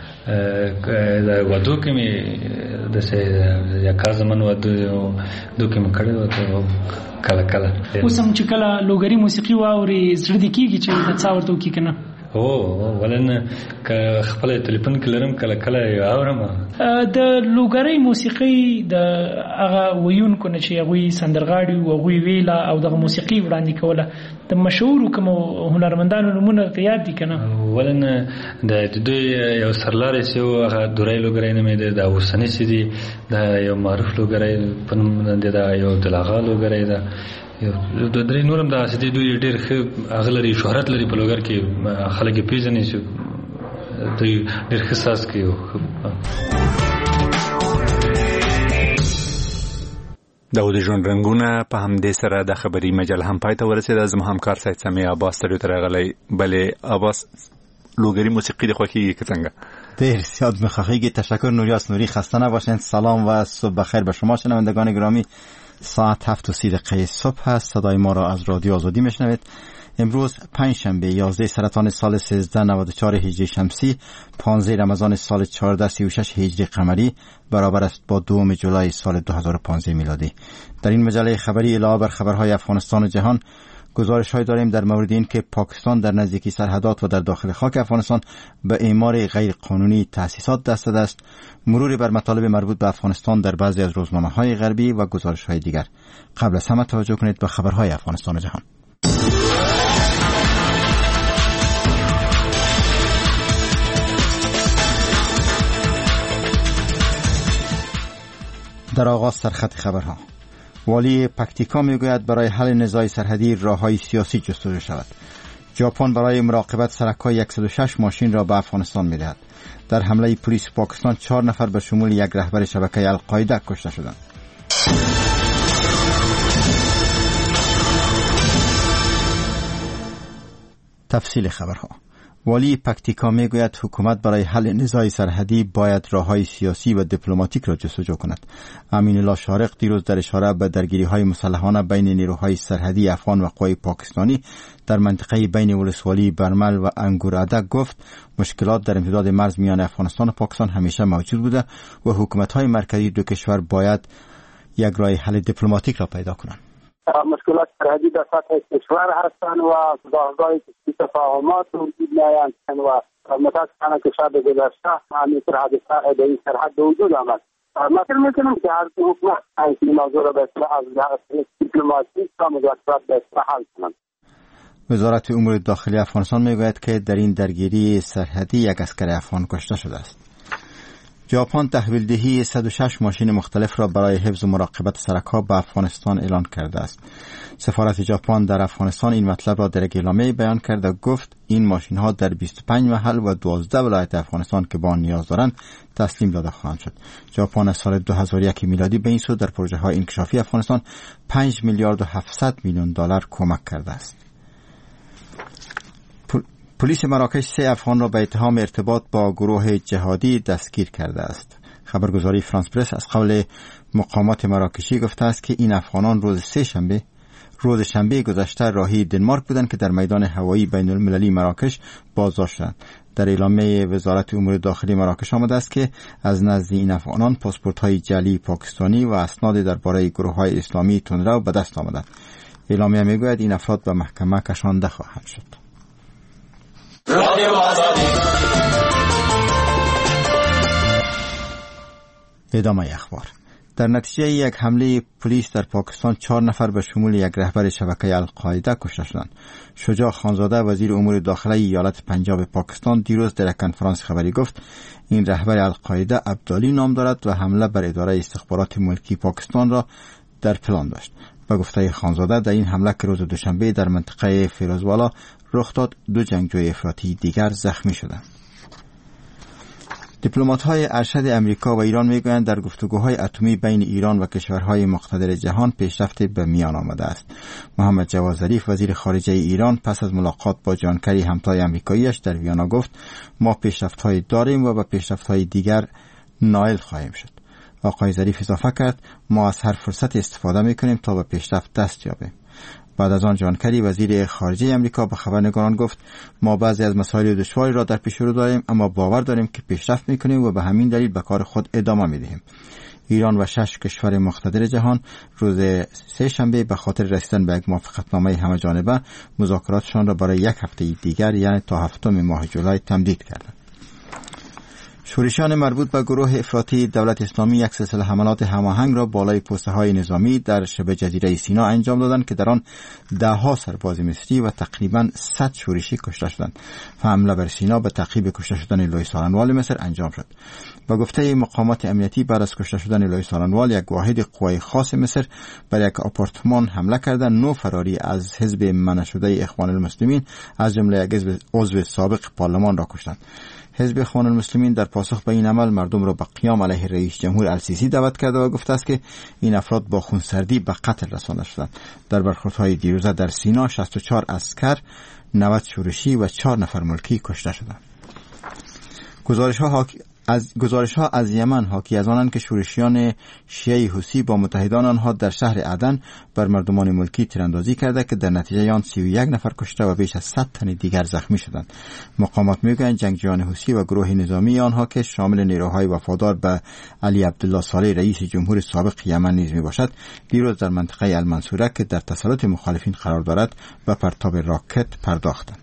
دا ودو کې مې د څه یا کازمن ودو کې مې کړو کله اوس هم چې کله لوګري موسیقي واوري زړه دي کیږي چې نڅا ورته کوي کنه ولنه که خپل ټلیفون کې لرم کله کله اورم د لوګرۍ موسیقي د هغه ویونکو نه چې هغه سندرغاړي او هغه ویلا او د موسیقي وړاندې کوله د مشهور کوم هنرمندانو نمونه ته یاد دي کنه ولنه د دوی یو سرلاري سي او هغه دورای لوګرۍ نه مې د اوسنی سي دي د یو معروف لوګرۍ په نوم د یو دلاغه لوګرۍ ده د درې نورم د اسدي دوی ډېر ښه اغلري شهرت لري په لوګر کې خلک پیژني چې دوی ډېر حساس کیو. د ژوند رنگونه په همدې سره د خبري مجله هم پای ته ورسېده. زما همکار سید سمیع عباس تر یو راغلی. بلې عباس لوګری موسیقی د خوښیږي که څنګه؟ ډېر زیاد مخخیږي. تشکر نوریاس نوری، خسته نباشید. سلام و صبح بخیر به شما شنوندگان گرامی. ساعت 7:30 صبح است. صدای ما را از رادیو آزادی میشنوید. امروز پنجشنبه 11 سرطان سال 1394 هجری شمسی 15 رمضان سال 1436 هجری قمری برابر است با 2 جولای سال 2015 میلادی. در این مجله خبری علاوه بر خبرهای افغانستان و جهان گزارش‌هایی داریم در مورد این که پاکستان در نزدیکی سرحدات و در داخل خاک افغانستان به اعمار غیر قانونی تأسیسات دست داده است، مروری بر مطالب مربوط به افغانستان در بعضی از روزنامه‌های غربی و گزارش‌های دیگر. قبل از همه توجه کنید به خبرهای افغانستان و جهان. در آغاز سرخط خبرها. والی پکتیکا میگوید برای حل نزاع سرحدی راههای سیاسی جستجو شود. ژاپن برای مراقبت سرک‌های 106 ماشین را به افغانستان می‌دهد. در حمله پلیس پاکستان 4 نفر به شمول یک رهبر شبکه القاعده کشته شدند. تفصیل خبرها. والی پکتیکا میگوید حکومت برای حل نزاع سرحدی باید راههای سیاسی و دیپلماتیک را جستجو کند. امین الله شارق دیروز در اشاره به درگیری‌های مسلحانه بین نیروهای سرحدی افغان و قوای پاکستانی در منطقه بین ولسوالی برمل و انگوراده گفت مشکلات در امتداد مرز میان افغانستان و پاکستان همیشه موجود بوده و حکومت‌های مرکزی دو کشور باید یک راه حل دیپلماتیک را پیدا کنند. مشکلات سرحدی در سطح کشور هستند و راههای تفاهمات وجود می‌آیند و متأسفانه که شب گذشته همین سرحد این سرحد وجود آمد. مثل می‌کنم که هر حکومت این موضوع را به اصطلاح از دیپلماتیک و مذاکرات به اصطلاح حل کنند. وزارت امور داخلی افغانستان میگوید که در این درگیری سرحدی یک عسکر افغان کشته شده است. ژاپن تحویلدهی 106 ماشین مختلف را برای حفظ و مراقبت سرک‌ها به افغانستان اعلان کرده است. سفارت ژاپن در افغانستان این مطلب را در یک اعلامیه بیان کرده گفت این ماشین‌ها در 25 محل و 12 ولایت افغانستان که به آن نیاز دارند تسلیم داده خواهند شد. ژاپن از سال 2001 میلادی به این سو در پروژه‌های انکشافی افغانستان 5 میلیارد و 700 میلیون دلار کمک کرده است. پلیس مراکش 3 افغان را به اتهام ارتباط با گروه جهادی دستگیر کرده است. خبرگزاری فرانس پرس از قول مقامات مراکشی گفته است که این افغانان روز شنبه گذشته راهی دنمارک بودند که در میدان هوایی بین المللی مراکش بازداشت شدند. در اعلامیه وزارت امور داخلی مراکش آمده است که از نزد این افغانان پاسپورت‌های جعلی پاکستانی و اسناد درباره گروه‌های اسلامی تندرو به دست آمدند. اعلامیه میگوید این افراد به محکمه کشانده خواهند شد. ادامه اخبار. در نتیجه یک حمله پلیس در پاکستان 4 نفر به شمول یک رهبر شبکه القاعده کشته شدند. شجاع خانزاده وزیر امور داخلی ایالت پنجاب پاکستان دیروز در یک کنفرانس خبری گفت این رهبر القاعده عبدالی نام دارد و حمله بر اداره استخبارات ملکی پاکستان را در پلان داشت. به گفته خانزاده در این حمله که روز دوشنبه در منطقه فیروزوالا رخ داد 2 جنگجوی افراطی دیگر زخمی شدند. دیپلمات‌های ارشد امریکا و ایران میگویند در گفتگوهای اتمی بین ایران و کشورهای مقتدر جهان پیشرفت به میان آمده است. محمد جواد ظریف وزیر خارجه ایران پس از ملاقات با جانکری همتای آمریکایی‌اش در ویانا گفت ما پیشرفت‌های داریم و به پیشرفت‌های دیگر نائل خواهیم شد. آقای ظریف اضافه کرد ما از هر فرصت استفاده می‌کنیم تا به پیشرفت دست یابیم. بعد از آن جان کری وزیر خارجه امریکا به خبرنگاران گفت ما بعضی از مسائل دشواری را در پیش رو داریم اما باور داریم که پیشرفت میکنیم و به همین دلیل به کار خود ادامه میدهیم. ایران و 6 کشور مقتدر جهان روز سه شنبه به خاطر رسیدن به یک موافقتنامه همه‌جانبه مذاکراتشان را برای یک هفته دیگر یعنی تا 7 ماه جولای تمدید کردند. شورشیان مربوط به گروه افراطی دولت اسلامی یک سلسله حملات هماهنگ را بالای پست‌های نظامی در شبه جزیره سینا انجام دادند که در آن ده‌ها سرباز مصری و تقریباً 100 شورشی کشته شدند. حمله بر سینا به تعقیب کشته شدن لوی سارنوال مصر انجام شد. با گفته مقامات امنیتی بعد از کشته شدن لوی سارنوال یک واحد قوای خاص مصر بر یک آپارتمان حمله کرده 9 فراری از حزب منع شده اخوان المسلمین از جمله یک عضو سابق پارلمان را کشتند. حزب اخوان المسلمین در پاسخ به این عمل مردم را به قیام علیه رئیس جمهور السیسی دعوت کرده و گفته است که این افراد با خونسردی به قتل رسانده شدند. در برخوردهای دیروزه در سینا 64 عسکر، 90 شورشی و 4 نفر ملکی کشته شدند. گزارش‌ها از یمن حاکی از آنند که شورشیان شیعه حوثی با متحدان آنها در شهر عدن بر مردمان ملکی تیراندازی کرده که در نتیجه آن 31 نفر کشته و بیش از 100 تن دیگر زخمی شدند. مقامات میگویند جنگجویان حوثی و گروه نظامی آنها که شامل نیروهای وفادار به علی عبدالله صالح رئیس جمهور سابق یمن نیز میباشد، دیروز در منطقه المنصوره که در تسلط مخالفین قرار دارد به پرتاب راکت پرداختند.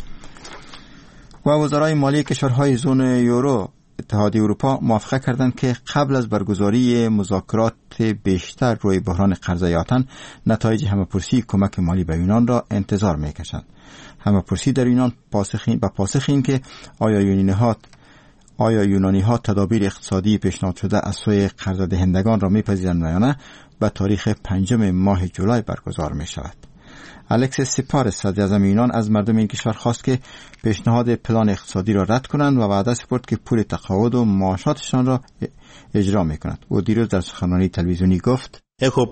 و وزرای مالی کشورهای زون یورو اتحادیه اروپا موافقه کردند که قبل از برگزاری مذاکرات بیشتر روی بحران قرضه یاتن نتایج همه‌پرسی کمک مالی به یونان را انتظار می‌کشند. همه‌پرسی در یونان پاسخ این که آیا یونانی‌ها تدابیر اقتصادی پیشنهاد شده از سوی قرضه دهندگان را می‌پذیرند یا نه به تاریخ 5 ماه جولای برگزار می‌شود. الکسیس سیپارس صدر اعظم یونان از مردم این کشور خواست که پیشنهاد پلان اقتصادی را رد کنند و وعده سپرد که پول تقاعد و معاشاتشان را اجرا می‌کنند. او دیروز در سخنرانی تلویزیونی گفت: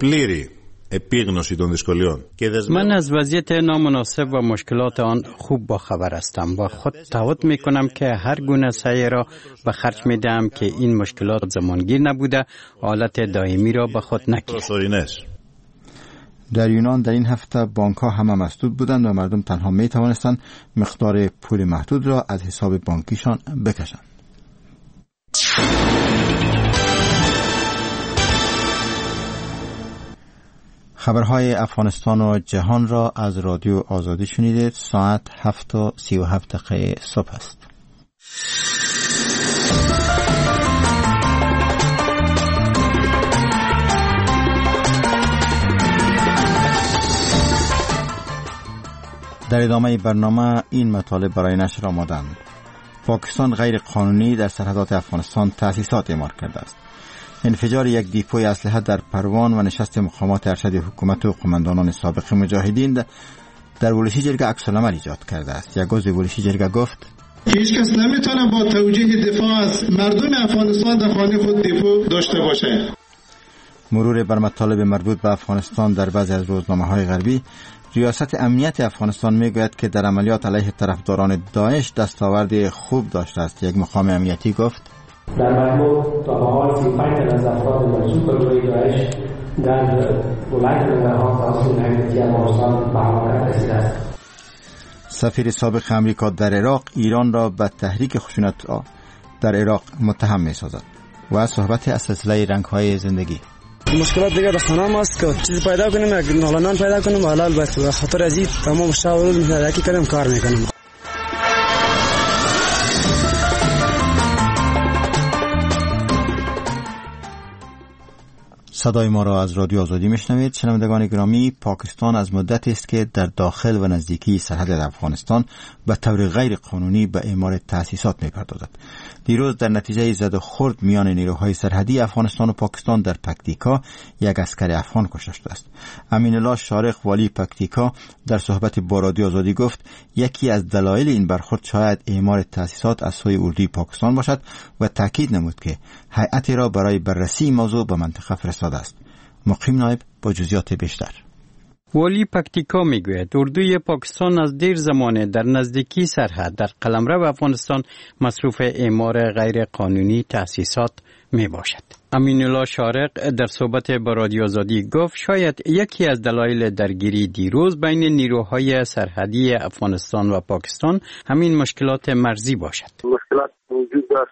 من از وضعیت نامناسب و مشکلات آن خوب با خبر هستم و خود تعهد می‌کنم که هر گونه سعی را به خرج می‌دهم که این مشکلات زمانگیر نبوده حالت دائمی را به خود نگیرد. در یونان در این هفته بانک‌ها همه مسدود بودند و مردم تنها می‌توانستند مقدار پول محدود را از حساب بانکیشان بکشند. خبرهای افغانستان و جهان را از رادیو آزادی شنیدید. ساعت 7:37 صبح است. در ادامه برنامه این مطالب برای نشر آمدند. پاکستان غیر قانونی در سرحدات افغانستان تأسیسات اعمار کرده است. انفجار یک دیپوی اسلحه در پروان و نشست مقامات ارشد حکومت و قماندانان سابق مجاهدین در ولشی جرگه عکس‌العمل ایجاد کرده است. یک عضو ولشی جرگه گفت: هیچ کس نمیتونه با توجیه دفاع از مردم افغانستان در خانه خود دفاع داشته باشه. مرور بر مطالب مربوط به افغانستان در بعضی از روزنامه‌های غربی، ریاست امنیت افغانستان میگوید که در عملیات علیه طرفداران داعش دستاورد خوب داشته است. یک مقام امنیتی گفت: در مجموع تا به حال 35 تن از افراد منسوب به گروه داعش در ولایت ننگرهار توسط امنیتی افغانستان به هلاکت رسیده است. سفیر سابق امریکا در عراق ایران را به تحریک خشونت در عراق متهم می‌سازد. و صحبت از سلسله رنگ‌های زندگی. مشکلات دیگه در خانه ماست که چیز پیدا کنیم یک نالانان پیدا کنیم حلال باشه و خاطر از این تمام شاورون می‌ذاریم کنیم کار می‌کنیم. صدای ما را از رادیو آزادی میشنوید. شنوندگان گرامی، پاکستان از مدتی است که در داخل و نزدیکی سرحد افغانستان به طور غیر قانونی به اعمار تأسیسات میپردازد. دیروز در نتیجه زد و خورد میان نیروهای سرحدی افغانستان و پاکستان در پکتیکا یک عسکر افغان کشته شده است. امین الله شارق والی پکتیکا در صحبت با رادیو آزادی گفت یکی از دلایل این برخورد شاید اعمار تأسیسات از سوی اردوی پاکستان باشد و تاکید نمود که هیئتی را برای بررسی موضوع به منطقه فرستاده است. مقیم نایب با جزئیات بیشتر. والی پکتیکا میگوید اردوی پاکستان از دیر زمانه در نزدیکی سرحد در قلمرو افغانستان مصروف اعمار غیر قانونی تأسیسات می باشد. امین الله شارق در صحبت با رادیو آزادی گفت شاید یکی از دلایل درگیری دیروز بین نیروهای سرحدی افغانستان و پاکستان همین مشکلات مرزی باشد. مشکلات وجود داشته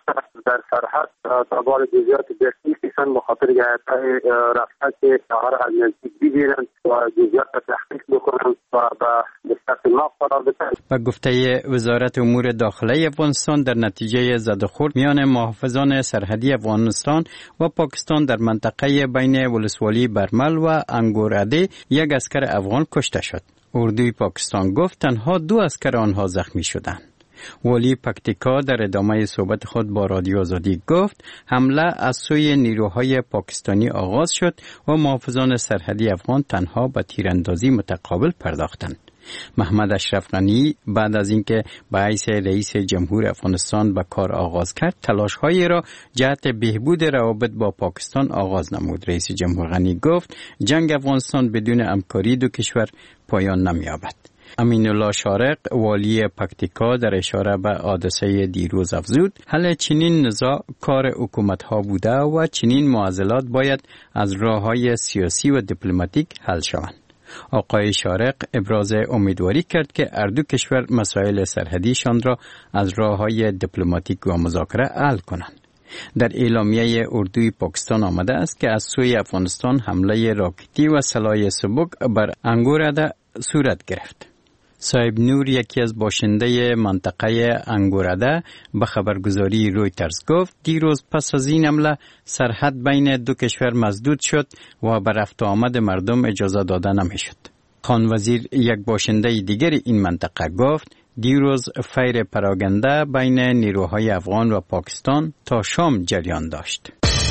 در سرحد تابال جزئیات بیشتر مخاطر رفتن که شهر از نزدیک بگیرند و جزئیات تحقیق بکنند و به دست ما قرار بدهند. و گفته وزارت امور داخلی افغانستان در نتیجه زدخورد میان محافظان سرحدی افغانستان و پاکستان در منطقه بین ولسوالی برمل و انگوراده یک اسکر افغان کشته شد. اردوی پاکستان گفت تنها 2 اسکر آنها زخمی شدند. والی پکتیکا در ادامه صحبت خود با رادیو آزادی گفت حمله از سوی نیروهای پاکستانی آغاز شد و محافظان سرحدی افغان تنها به تیراندازی متقابل پرداختند. محمد اشرف غنی بعد از اینکه به حیث رئیس جمهور افغانستان به کار آغاز کرد تلاش‌هایی را جهت بهبود روابط با پاکستان آغاز نمود. رئیس جمهور غنی گفت جنگ افغانستان بدون همکاری دو کشور پایان نمی‌یابد. امین الله شارق والی پکتیکا در اشاره به حادثه دیروز افزود حل چنین نزاع کار حکومت‌ها بوده و چنین معضلات باید از راه‌های سیاسی و دیپلماتیک حل شوند. آقای شارق ابراز امیدواری کرد که هر دو کشور مسائل سرحدیشان را از راه‌های دیپلماتیک و مذاکره حل کنند. در اعلامیه اردوی پاکستان آمده است که از سوی افغانستان حمله راکتی و سلاح سبک بر انگوراده صورت گرفت. صاحب نور یکی از باشنده منطقه انگوراده به خبرگزاری رویترز گفت دیروز پس از این حمله سرحد بین دو کشور مسدود شد و به رفت و آمد مردم اجازه داده نمیشد. خان وزیر یک باشنده دیگر این منطقه گفت دیروز فیر پراگنده بین نیروهای افغان و پاکستان تا شام جریان داشت.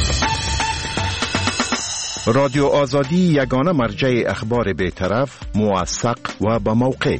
رادیو آزادی یگانه مرجع اخبار بی‌طرف، موثق و با موقع.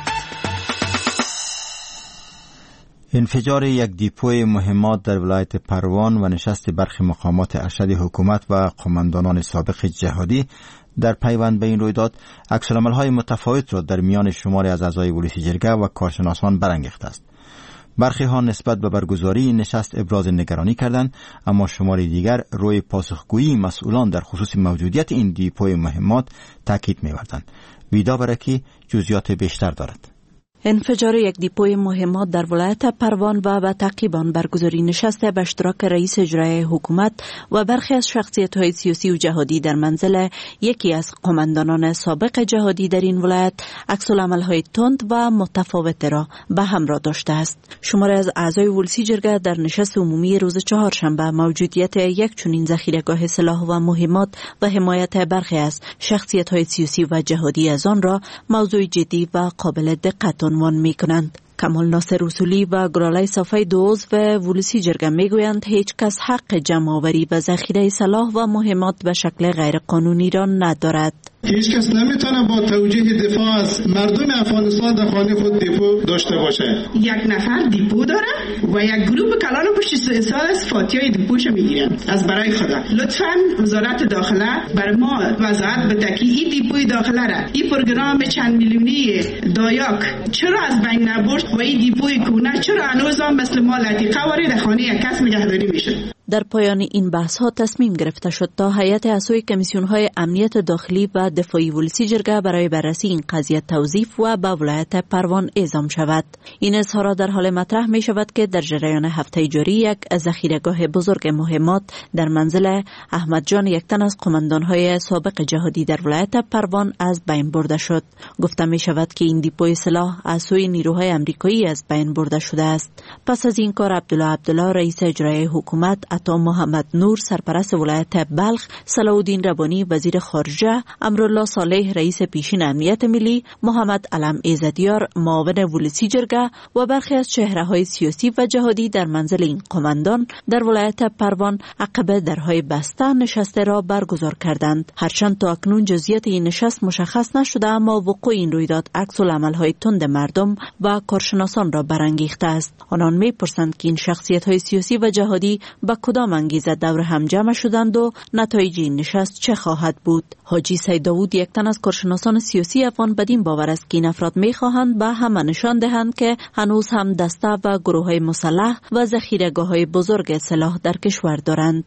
انفجار یک دیپوی مهمات در ولایت پروان و نشست برخی مقامات ارشد حکومت و قماندانان سابق جهادی در پیوند به این رویداد عکس‌العمل‌های متفاوت را در میان شماری از اعضای ولسی جرگه و کارشناسان برانگیخته است. برخی ها نسبت به برگزاری این نشست ابراز نگرانی کردند، اما شماری دیگر روی پاسخگویی مسئولان در خصوص موجودیت این دیپوی مهمات تاکید می‌ورزند. ویدا برکی جزئیات بیشتر دارد. انفجار یک دیپوی مهمات در ولایت پروان و تعقیباً برگزاری نشست به اشتراک رئیس اجرایی حکومت و برخی از شخصیت‌های سیاسی و جهادی در منزل یکی از قماندانان سابق جهادی در این ولایت عکس‌العمل‌های تند و متفاوت را به همراه داشته است. شماری از اعضای ولسی جرگه در نشست عمومی روز چهارشنبه موجودیت یک چنین ذخیره‌گاه سلاح و مهمات و حمایت برخی از شخصیت‌های سیاسی و جهادی از آن را موضوع جدی و قابل دقت عنوان می‌کنند. کمال ناصر اصولی و گرالای صافی دوز و ولسی جرگه میگویند هیچ کس حق جمع‌آوری و ذخیره سلاح و مهمات به شکل غیر قانونی را ندارد. هیچ کس نمیتونه با توجیه دفاع از مردم افغانستان در خانه خود دیپو داشته باشه. یک نفر دیپو داره و یک گروه کلان پشت سال از فاتیای دیپوش میگیرن از برای خدا. لطفاً وزارت داخله بر ما وضاحت بده که این دیپوی داخله را این پروگرام چند میلیونی دایاک چرا از بین نبرد و این دیپوی کونه چرا هنوز هم مثل مال عتیقه وارد خانه یک کس نگهداری میشه. در پایان این بحث ها تصمیم گرفته شد تا هیئت اعضای کمیسیون های امنیت داخلی و دفاعی ولسی جرگه برای بررسی این قضیه توظیف و به ولایت پروان اعزام شود. این اظهارات در حال مطرح می شود که در جریان هفته جاری یک ذخیره‌گاه بزرگ مهمات در منزل احمد جان یک تن از قماندان های سابق جهادی در ولایت پروان از بین برده شد. گفته می شود که این دیپوی سلاح از سوی نیروهای آمریکایی از بین برده شده است. پس از این کار عبدالله رئیس اجرایی حکومت، عطا محمد نور سرپرست ولایت بلخ، صلاح‌الدین ربانی وزیر خارجه، امرالله صالح رئیس پیشین امنیت ملی، محمد علم ایزدیار معاون ولسی جرگه و برخی از چهره‌های سیاسی و جهادی در منزل این قماندان در ولایت پروان عقب درهای بسته نشست را برگزار کردند. هرچند تا اکنون جزئیات این نشست مشخص نشده، اما وقوع این رویداد عکس‌العمل‌های تند مردم و کارشناسان را برانگیخته است. آنان می‌پرسند که این شخصیت‌های سیاسی و جهادی با کدام انگیزه دور هم جمع شدند و نتایج این نشست چه خواهد بود. حاجی سید داوود یک تن از کارشناسان سیاسی افغان بدین باور است که این افراد می‌خواهند به همه نشان دهند که هنوز هم دسته و گروه‌های مسلح و ذخیره‌گاه‌های بزرگ سلاح در کشور دارند.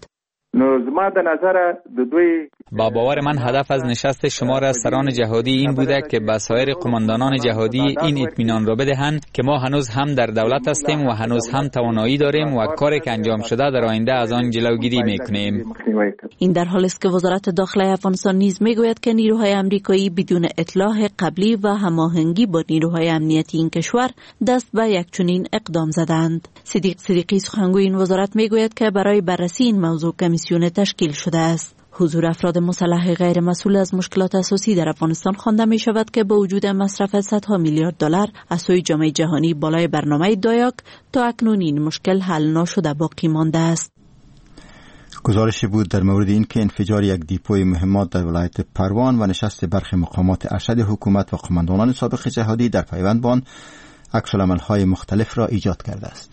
نو زما د نظر د دوی با باور من هدف از نشست شمار از سران جهادی این بوده که به سایر قماندانان جهادی این اطمینان را بدهند که ما هنوز هم در دولت هستیم و هنوز هم توانایی داریم و کاری که انجام شده در آینده از آن جلوگیری میکنیم. این در حالی است که وزارت داخله افغانستان نیز میگوید که نیروهای آمریکایی بدون اطلاع قبلی و هماهنگی با نیروهای امنیتی این کشور دست به یک چنین اقدام زدند. صدیقی سخنگوی این وزارت میگوید که برای بررسی این موضوع کمیسیون تشکیل شده است. حضور افراد مسلح غیر مسئول از مشکلات اساسی در افغانستان خوانده می شود که با وجود مصرف صدها میلیارد دلار از سوی جامعه جهانی بالای برنامه دایاک تا اکنون این مشکل حل نشده باقی مانده است. گزارشی بود در مورد این که انفجار یک دیپوی مهمات در ولایت پروان و نشست برخی مقامات ارشد حکومت و قماندانان سابق جهادی در پیوند با آن عکس‌العمل‌های مختلف را ایجاد کرده است.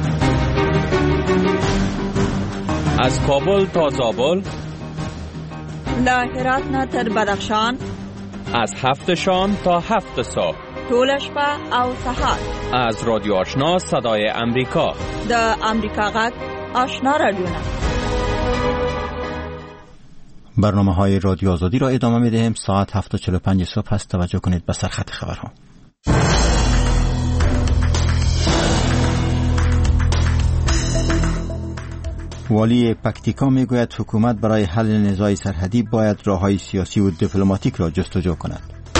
از کابل تا زابل، له هرات نه تر بدخشان، از 7 شام تا 7 صبح، ټول شپه او سهار، از رادیو آشنا صدای امریکا، د امریکا غږ آشنا رادیوونه. برنامه‌های رادیو آزادی را ادامه می‌دهیم. ساعت 7:45 صبح است. توجه کنید به سرخط خبرها. والی پکتیکا میگوید حکومت برای حل نزاع سرحدی باید راه‌های سیاسی و دیپلماتیک را جستجو کند.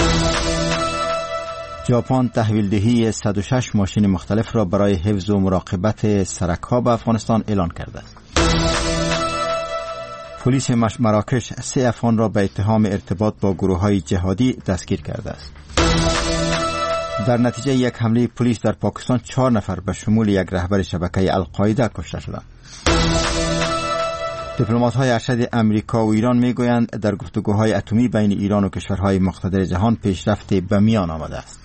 ژاپن تحویلدهی 106 ماشین مختلف را برای حفظ و مراقبت سرک‌ها به افغانستان اعلان کرده است. پلیس مراکش 3 افغان را به اتهام ارتباط با گروه‌های جهادی دستگیر کرده است. در نتیجه یک حمله پلیس در پاکستان 4 نفر به شمول یک رهبر شبکه القاعده کشته شدند. دیپلمات‌های ارشد امریکا و ایران میگویند در گفتگوهای اتمی بین ایران و کشورهای مقتدر جهان پیشرفت به میان آمده است.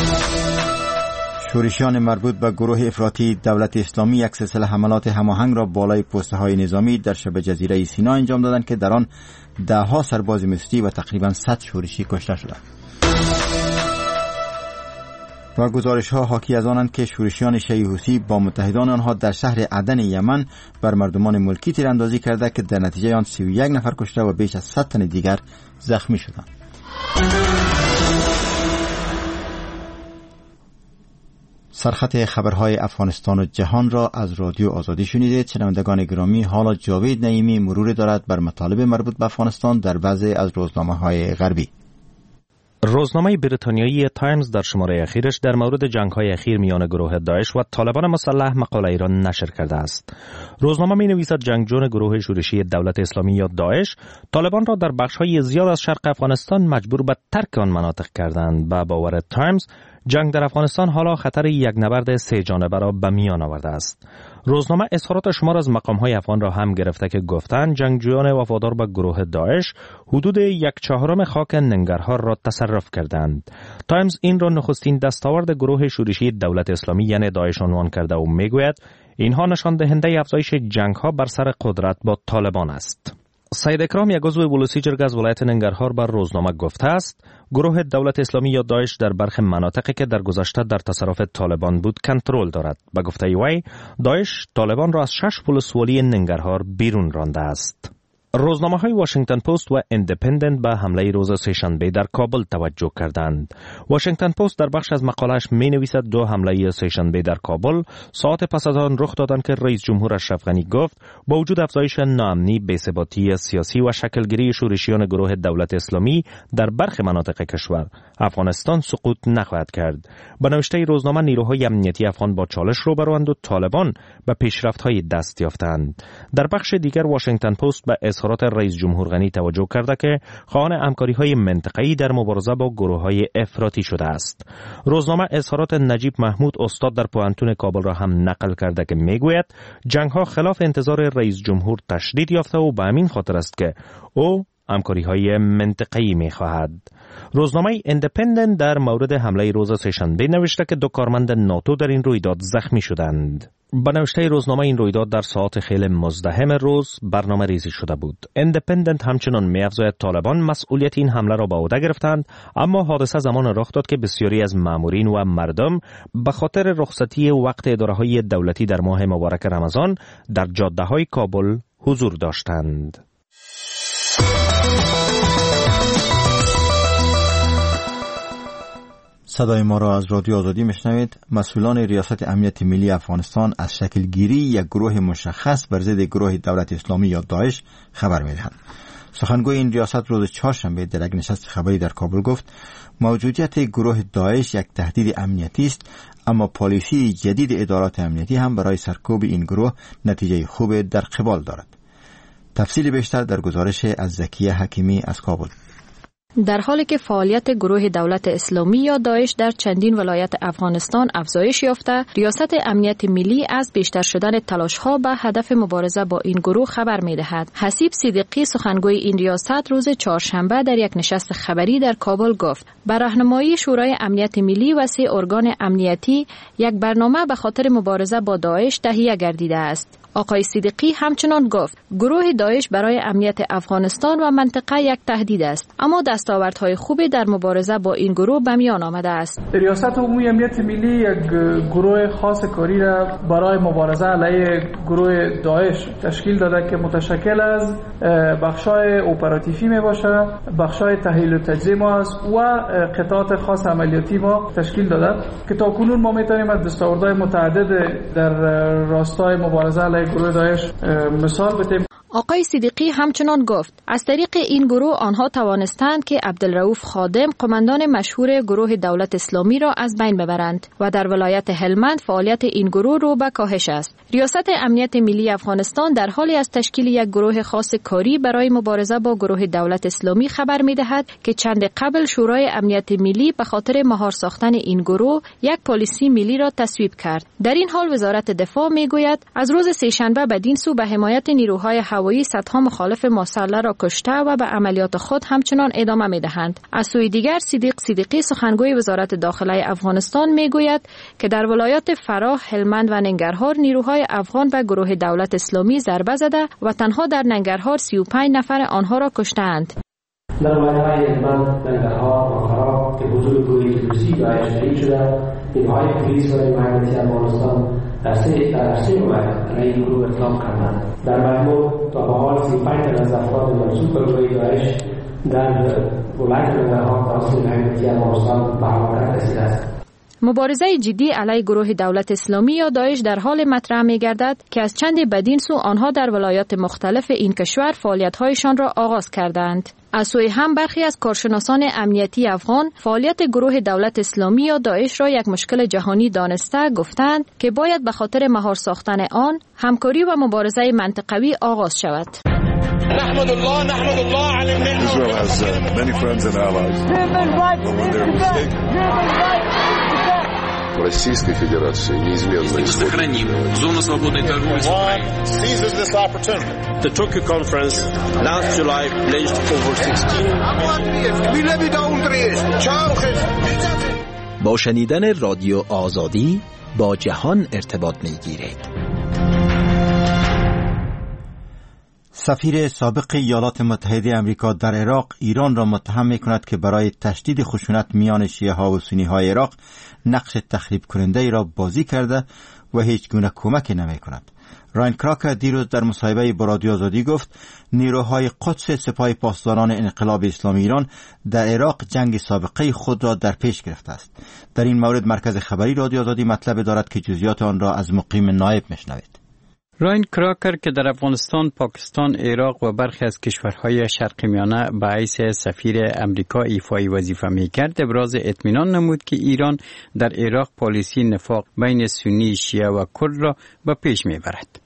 شورشیان مربوط به گروه افراطی دولت اسلامی یک سلسله حملات هماهنگ را بالای پست‌های نظامی در شبه جزیره سینا انجام دادند که در آن 10 سرباز مصری و تقریباً 100 شورشی کشته شدند. و گزارش‌ها حاکی از آنند که شورشیان شیعه حوثی با متحدان آنها در شهر عدن یمن بر مردمان ملکی تیراندازی کرده که در نتیجه آن 31 نفر کشته و بیش از 100 تن دیگر زخمی شدند. سرخط خبرهای افغانستان و جهان را از رادیو آزادی شنیدید. شنوندگان گرامی، حالا جاوید نعیمی مرور دارد بر مطالب مربوط به افغانستان در بعضی از روزنامه‌های غربی. روزنامه بریتانیایی تایمز در شماره اخیرش در مورد جنگ‌های اخیر میان گروه داعش و طالبان مسلح مقاله را نشر کرده است. روزنامه می‌نویسد جنگجویان گروه شورشی دولت اسلامی یا داعش طالبان را در بخش‌های زیاد از شرق افغانستان مجبور به ترک آن مناطق کردند. با باور تایمز جنگ در افغانستان حالا خطر یک نبرد 3 جانبه را به میان آورده است. روزنامه اظهارات شمار از مقام‌های افغان را هم گرفته که گفتند جنگجویان وفادار به گروه داعش حدود 1/4 خاک ننگرهار را تصرف کردند. تایمز این را نخستین دستاورد گروه شورشی دولت اسلامی یعنی داعش عنوان کرده و میگوید اینها نشان دهنده افزایش جنگ‌ها بر سر قدرت با طالبان است. سید اکرام، یک عضو بلوچی جرگه از ولایت ننگرهار، بر روزنامه گفته است گروه دولت اسلامی یا داعش در برخی مناطقی که در گذشته در تصرف طالبان بود کنترل دارد. به گفته وی داعش طالبان را از 6 ولسوالی ننگرهار بیرون رانده است. روزنامه‌های واشنگتن پست و ایندیپندنت به حمله روز سه‌شنبه در کابل توجه کردند. واشنگتن پست در بخش از مقاله‌اش می‌نویسد 2 حمله سه‌شنبه در کابل ساعت پس از آن رخ دادند که رئیس جمهور اشرف غنی گفت با وجود افزایش ناامنی، بی‌ثباتی سیاسی و شکلگیری شورشیان گروه دولت اسلامی در برخی مناطق کشور، افغانستان سقوط نخواهد کرد. به نوشته روزنامه نیروهای امنیتی افغان با چالش روبروند و طالبان به پیشرفت‌های دست یافتند. در بخش دیگر واشنگتن پست به اظهارات رئیس جمهور غنی توجه کرده که خواهان همکاری‌های منطقه‌ای در مبارزه با گروه‌های افراطی شده است. روزنامه اظهارات نجیب محمود استاد در پوهنتون کابل را هم نقل کرده که میگوید جنگ‌ها خلاف انتظار رئیس جمهور تشدید یافته و به همین خاطر است که او همکاری‌های منطقه‌ای می‌خواهد. روزنامه ایندیپندنت در مورد حمله روز سه‌شنبه نوشته که 2 کارمند ناتو در این رویداد زخمی شدند. به نوشته روزنامه این رویداد در ساعات خیلی مزدحم روز برنامه ریزی شده بود. ایندیپندنت همچنان می‌افزاید طالبان مسئولیت این حمله را به عهده گرفتند، اما حادثه زمان رخ داد که بسیاری از مامورین و مردم به خاطر رخصتی وقت اداره‌های دولتی در ماه مبارک رمضان در جاده‌های کابل حضور داشتند. صدای ما را از رادیو آزادی میشنوید. مسئولان ریاست امنیت ملی افغانستان از شکلگیری یک گروه مشخص بر ضد گروه دولت اسلامی یا داعش خبر میدهند. سخنگوی این ریاست روز چهارشنبه در یک نشست خبری در کابل گفت موجودیت گروه داعش یک تهدید امنیتی است، اما پالیسی جدید ادارات امنیتی هم برای سرکوب این گروه نتیجه خوب در قبال دارد. تفصیل بیشتر در گزارش از زکیه حکیمی از کابل. در حالی که فعالیت گروه دولت اسلامی یا داعش در چندین ولایت افغانستان افزایش یافته، ریاست امنیت ملی از بیشتر شدن تلاش‌ها به هدف مبارزه با این گروه خبر می‌دهد. حسیب صدیقی سخنگوی این ریاست روز چهارشنبه در یک نشست خبری در کابل گفت به راهنمایی شورای امنیت ملی و 3 ارگان امنیتی یک برنامه به خاطر مبارزه با داعش تهیه گردیده است. آقای صدیقی همچنان گفت گروه داعش برای امنیت افغانستان و منطقه یک تهدید است، اما دستاوردهای خوبی در مبارزه با این گروه به میان آمده است. ریاست عمومی امنیت ملی یک گروه خاص کاری را برای مبارزه علیه گروه داعش تشکیل داده که متشکل از بخشای اپراتیوی می باشه، بخشای تحلیل و تجزیه ما است و قطعات خاص عملیاتی ما تشکیل داده که تا کنون ما میتونیم از دستاوردهای متعدد در راستای مبارزه علیه گروه داعش مثال بزنیم. آقای صدیقی همچنان گفت از طریق این گروه آنها توانستند که عبدالرؤوف خادم قماندان مشهور گروه دولت اسلامی را از بین ببرند و در ولایت هلمند فعالیت این گروه رو به کاهش است. ریاست امنیت ملی افغانستان در حالی از تشکیل یک گروه خاص کاری برای مبارزه با گروه دولت اسلامی خبر می‌دهد که چند قبل شورای امنیت ملی به خاطر مهار ساختن این گروه یک پالیسی ملی را تصویب کرد. در این حال وزارت دفاع میگوید از روز سه‌شنبه بدین سو به حمایت نیروهای هوایی صدها مخالف مسلح را کشته و به عملیات خود همچنان ادامه می‌دهند. از سوی دیگر صدیقی سخنگوی وزارت داخله افغانستان میگوید که در ولایات فراه، هلمند و ننگرهار نیروهای افغان به گروه دولت اسلامی ضربه زده و تنها در ننگرهار 35 نفر آنها را کشته‌اند. در ولایت‌های هلمند، ننگرهار و فراه که حضور گروه تروریستی داعش تایید شده، نیروهای پلیس و امنیتی افغانستان در سه ولایت علیه این گروه اطلاق کردند. در مجموع تا به حال 35 تن از افراد منسوب به گروه داعش در ولایت ننگرهار توسط امنیتی افغانستان به هلاکت رسیده است. مبارزه جدی علیه گروه دولت اسلامی یا داعش در حال مطرح می‌گردد که از چند بدین سو آنها در ولایات مختلف این کشور فعالیت‌هایشان را آغاز کردند. از سوی هم برخی از کارشناسان امنیتی افغان فعالیت گروه دولت اسلامی یا داعش را یک مشکل جهانی دانسته گفتند که باید به خاطر مهار ساختن آن همکاری و مبارزه منطقوی آغاز شود. نحمد الله على النعمة. Israel has many friends and allies. But when they're mistaken. Российской Федерации неизменно сохраним зону свободной торговли с Украиной. The Tokyo conference last July pledged over 16. با شنیدن رادیو آزادی با جهان ارتباط می‌گیرید. سفیر سابق ایالات متحده آمریکا در عراق ایران را متهم می‌کند که برای تشدید خشونت میان شیعه‌ها و سنی‌های عراق نقش تخریب کننده ای را بازی کرده و هیچ گونه کمکی نمی‌کند. راین کراکر دیروز در مصاحبه با رادیو آزادی گفت نیروهای قدس سپاه پاسداران انقلاب اسلامی ایران در عراق جنگ سابقه خود را در پیش گرفته است. در این مورد مرکز خبری رادیو آزادی مطلب دارد که جزئیات آن را از مقیم نایب میشنوید. راین کراکر که در افغانستان، پاکستان، عراق و برخی از کشورهای شرق میانه به حیث سفیر امریکا ایفای وظیفه میکرد، ابراز اطمینان نمود که ایران در عراق پالیسی نفاق بین سنی، شیعه و کرد را به پیش میبرد.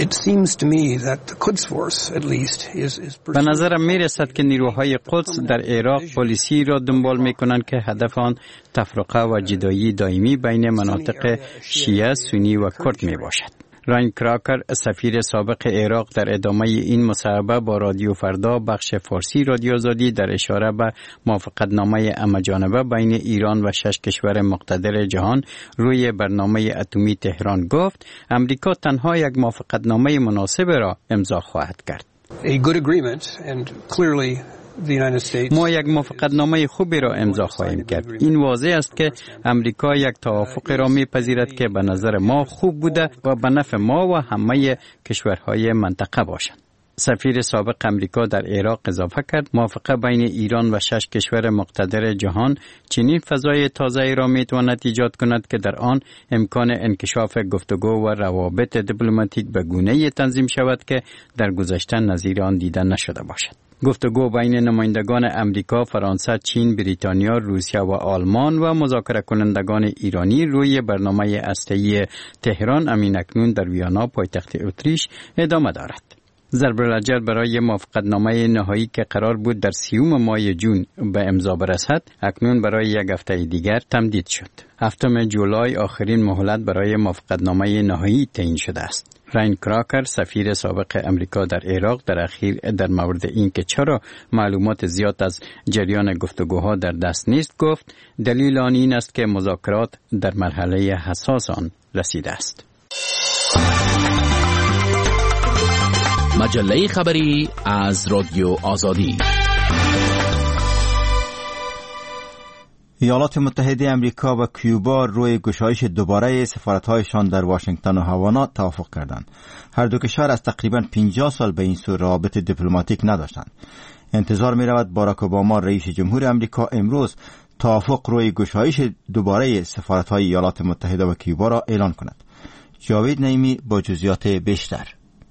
به نظرم میرسد که نیروهای قدس در عراق پالیسی را دنبال میکنند که هدف آن تفرقه و جدایی دائمی بین مناطق شیعه، سنی و کرد میباشد. راین کراکر سفیر سابق عراق در ادامه این مصاحبه با رادیو فردا بخش فارسی رادیو آزادی در اشاره به موافقتنامه همه‌جانبه بین ایران و 6 کشور مقتدر جهان روی برنامه اتمی تهران گفت امریکا تنها یک موافقتنامه مناسب را امضا خواهد کرد. ما یک موافقتنامه خوبی را امضا خواهیم کرد. این واضح است که امریکا یک توافق را می‌پذیرد که به نظر ما خوب بوده و به نفع ما و همه کشورهای منطقه باشد. سفیر سابق امریکا در عراق اضافه کرد موافقه بین ایران و 6 کشور مقتدر جهان چنین فضای تازه‌ای را می‌تواند ایجاد کند که در آن امکان انکشاف گفتگو و روابط دیپلماتیک به گونه‌ای تنظیم شود که در گذشته نظیر آن دیده نشده باشد. گفتگو بین نمایندگان امریکا، فرانسه، چین، بریتانیا، روسیه و آلمان و مذاکره کنندگان ایرانی روی برنامه هسته‌ای تهران اکنون در ویانا پایتخت اتریش ادامه دارد. ضرب الاجل برای موافقتنامه نهایی که قرار بود در 30 ماه جون به امضا برسد اکنون برای یک هفته دیگر تمدید شد. 7 جولای آخرین مهلت برای موافقتنامه نهایی تعیین شده است. راین کراکر سفیر سابق امریکا در عراق در اخیر در مورد اینکه چرا معلومات زیاد از جریان گفتگوها در دست نیست گفت دلیل آن این است که مذاکرات در مرحله حساس آن رسیده است. مجله خبری از رادیو آزادی. ایالات متحده امریکا و کیوبا روی گشایش دوباره سفارت‌هایشان در واشنگتن و هاوانا توافق کردند. هر دو کشور از تقریباً 50 سال به این سو روابط دیپلماتیک نداشتند. انتظار می‌رود باراک اوباما رئیس جمهور امریکا امروز توافق روی گشایش دوباره سفارت‌های ایالات متحده و کیوبا را اعلان کند. جاوید نعیمی با جزئیات بیشتر.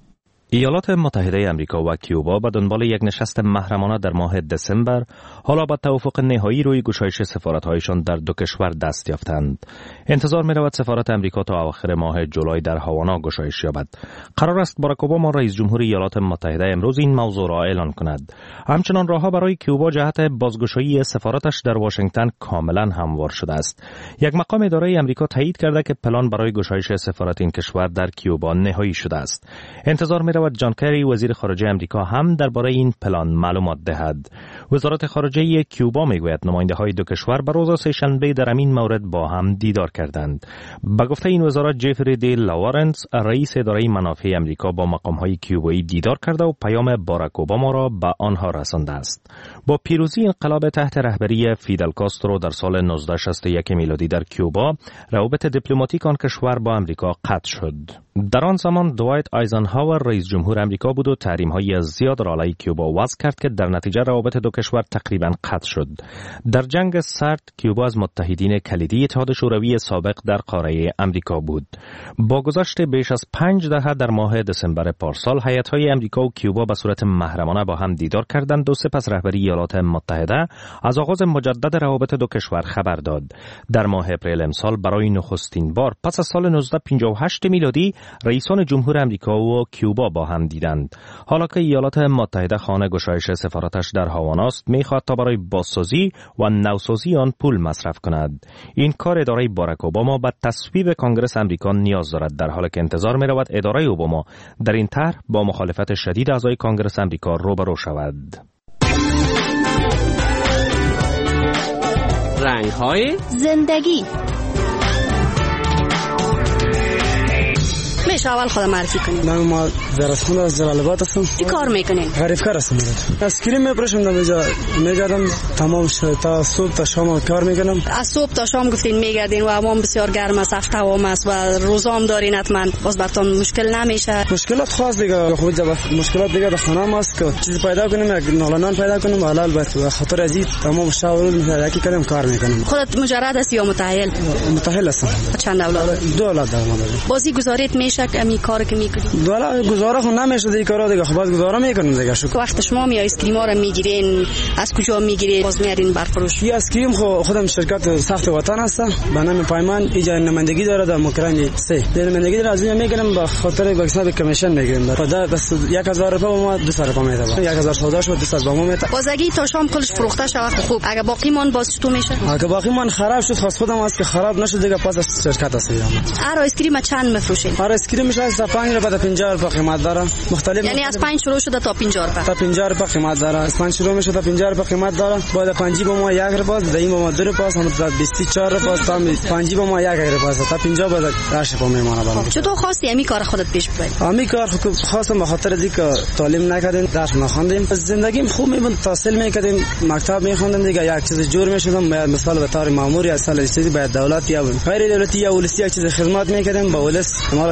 ایالات متحده امریکا و کیوبا به دنبال یک نشست محرمانه در ماه دسامبر حالا با توافق نهایی روی گشایش سفارت‌هایشان در دو کشور دست یافتند. انتظار می‌رود سفارت امریکا تا اواخر ماه جولای در هاوانا گشایش یابد. قرار است باراک اوباما رئیس جمهور ایالات متحده امروز این موضوع را اعلان کند. همچنان راهها برای کیوبا جهت بازگشایی سفارتش در واشنگتن کاملا هموار شده است. یک مقام اداره امریکا تایید کرده که پلان برای گشایش سفارت این کشور در کیوبا نهایی شده است. انتظار می‌رود جان کری وزیر خارجه امریکا هم درباره این پلان معلومات دهد. وزارت خارجه کیوبا میگوید نماینده‌های دو کشور بر روز سه‌شنبه در این مورد با هم دیدار کردند. به گفته این وزارت جفری دی لاورنس رئیس اداره منافع امریکا با مقام‌های کیوبایی دیدار کرده و پیام باراک اوباما را به آنها رسانده است. با پیروزی انقلاب تحت رهبری فیدل کاسترو در سال 1961 میلادی در کیوبا، روابط دیپلماتیک آن کشور با امریکا قطع شد. در آن زمان دوایت آیزنهاور رئیس جمهور امریکا بود و تحریم‌های زیاد را علیه کیوبا وضع کرد که در نتیجه روابط دو کشور تقریباً قطع شد. در جنگ سرد کیوبا از متحدین کلیدی اتحاد شوروی سابق در قاره امریکا بود. با گذشت بیش از 5 دهه در ماه دسامبر پارسال هیئت‌های امریکا و کیوبا به صورت محرمانه با هم دیدار کردند و سپس رهبری ایالات متحده از آغاز مجدد روابط دو کشور خبر داد. در ماه اپریل امسال برای نخستین بار پس از سال 1958 میلادی رئیسان جمهور امریکا و کیوبا با هم دیدند. حالا که ایالات متحده خانه گشایش سفارتش در هاوانا است، می‌خواهد تا برای بازسازی و نوسازی آن پول مصرف کند. این کار اداره باراک اوباما به تصویب کنگره امریکا نیاز دارد، در حالی که انتظار می‌رود اداره اوباما در این طرح با مخالفت شدید اعضای کنگره امریکا روبرو شود. رنگ‌های زندگی. میشه اول خود معرفی کنیم؟ من ما درسخونه از جلال آباد هستم. چی کار میکنین؟ غریبکار هستم. از کریم میپرشم اینجا میگردم تمام شد تا صبح تا شام کار میکنم. از صبح تا شام گفتین میگردین و هوا بسیار گرم است، هفته هوا است و روزام دارین، حتما باز براتون مشکل نمیشه؟ مشکلات خاص دیگه خود مشکلات دیگه در خانه ما است که چیز پیدا کنیم، یک نالانان پیدا کنیم حلال باشه. به خاطر از این تمام شاور یکی کردم کار میکنم. خودت مجرد هستی یا متأهل؟ متأهل هستم. چند اولاد؟ 2 اولاد دارم. بازی گزارت میشه امی کار که میکنی؟ والا گزاره خو نمیشه دیگه کارا دیگه، خب باز گزاره میکنیم دیگه. شو وقت شما می آیسکریم ها رو میگیرین از کجا میگیرید باز میارین برفروش؟ این آیسکریم خودم شرکت ساخت وطن هست به نام پایمان اینجا نمایندگی داره در مکران 3 نمایندگی داره، از اینجا میگیریم به خاطر حساب کمیشن میگیریم. بعد بس 1000 روپیه ما 200 روپیه میده، 1000 سوداش و 200 با ما میده. بازگی تا شام کلش فروخته شود خوب، اگه باقی مان باز تو میشه؟ اگه باقی مان خراب شد خاص خودم است که خراب نشد دیگه پاس از شرکت است. هر آیسکریم چند میفروشین؟ هر آیسکریم میشه از 5 روپیه تا 50 روپیه قیمت داره، مختلف. یعنی از 5 شروع شده تا 50 روپیه. تا 50 روپیه قیمت داره، از 5 شروع میشه تا 50 روپیه قیمت داره. بعد 5 با ما 1 روپیه، دیم با ما 2 روپیه، هم تا 24 روپیه، تا 5 با ما 1 روپیه، تا 50 بعد راش با میمونه بالا. چطور خواستی همین کار خودت پیش ببری؟ همین کار خواستم به خاطر اینکه تعلیم نکردیم، درس نخوندیم، زندگیم خوب میبود، تحصیل میکردیم، مکتب میخوندیم دیگه، یک چیز جور میشدم، مثلا به طور ماموری از سال چیزی باید دولت یا غیر دولتی یا ولسی یک چیز خدمت میکردیم با ولس. ما که مکتب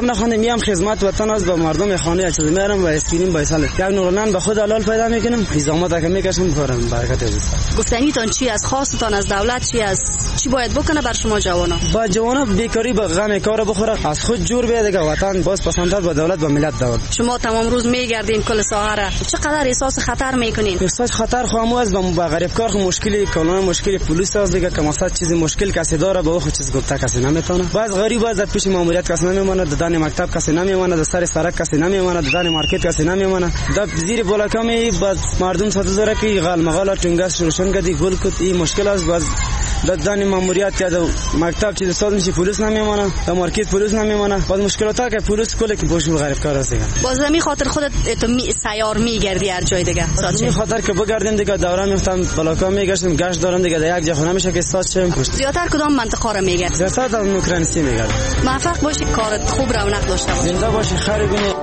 کتاب نخوانده میام خدمت وطن از با مردم خانه چیز میارم و اسکرین بایسال یک نورنان به خود حلال پیدا میکنم نظامات که میکشم میخورم برکت است. گفتنیتون چی از خواستتان از دولت چی باید بکنه بر شما جوانا؟ با جوانا بیکاری با غم کار بخوره از خود جور بیاد دیگه وطن باز پسندتر با دولت و ملت دور. شما تمام روز میگردین کل ساحه را چقدر احساس خطر میکنین؟ احساس خطر خواهم از با غریب کار مشکلی کلان مشکلی پلیس از دیگه که مثلا چیزی مشکل کسی داره با خود چیز گفته کسی نمیتونه. باز غریب از پیش ماموریت کسی نمیمونه دادن مکتب کسی نمیمونه در سر سرک کسی نمیمونه دادن مارکت کسی نمیمونه در زیر بالاکامی باز مردم ساز داره که غال مغال چنگاس روشن کردی گل کد این مشکل است باز دادن ماموریت کرده مکتب چیز ساز میشه پلیس نمیمونه در مارکت پلیس نمیمونه باز مشکلات که پلیس کلی که بوش غریب کار است دیگه. باز می خاطر خودت تو سیار میگردی هر جای دیگه می خاطر که بگردیم دیگه دوران میفتم بالاکام میگشتم گشت دارم دیگه در یک جا خونه میشه که استاد شم. زیاتر کدام منطقه رو میگردی؟ زیاتر در اوکراینسی میگردم. موفق باشی کارت خوب رونق داشته باشه. زنده باشی خیر بینی.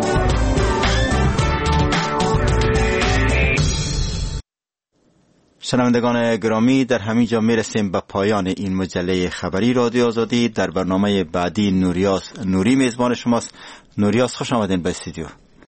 شنوندگان گرامی در همین جا میرسیم به پایان این مجله خبری رادیو آزادی. در برنامه بعدی نوریاس نوری میزبان شماست. نوریاس خوش آمدین به استودیو.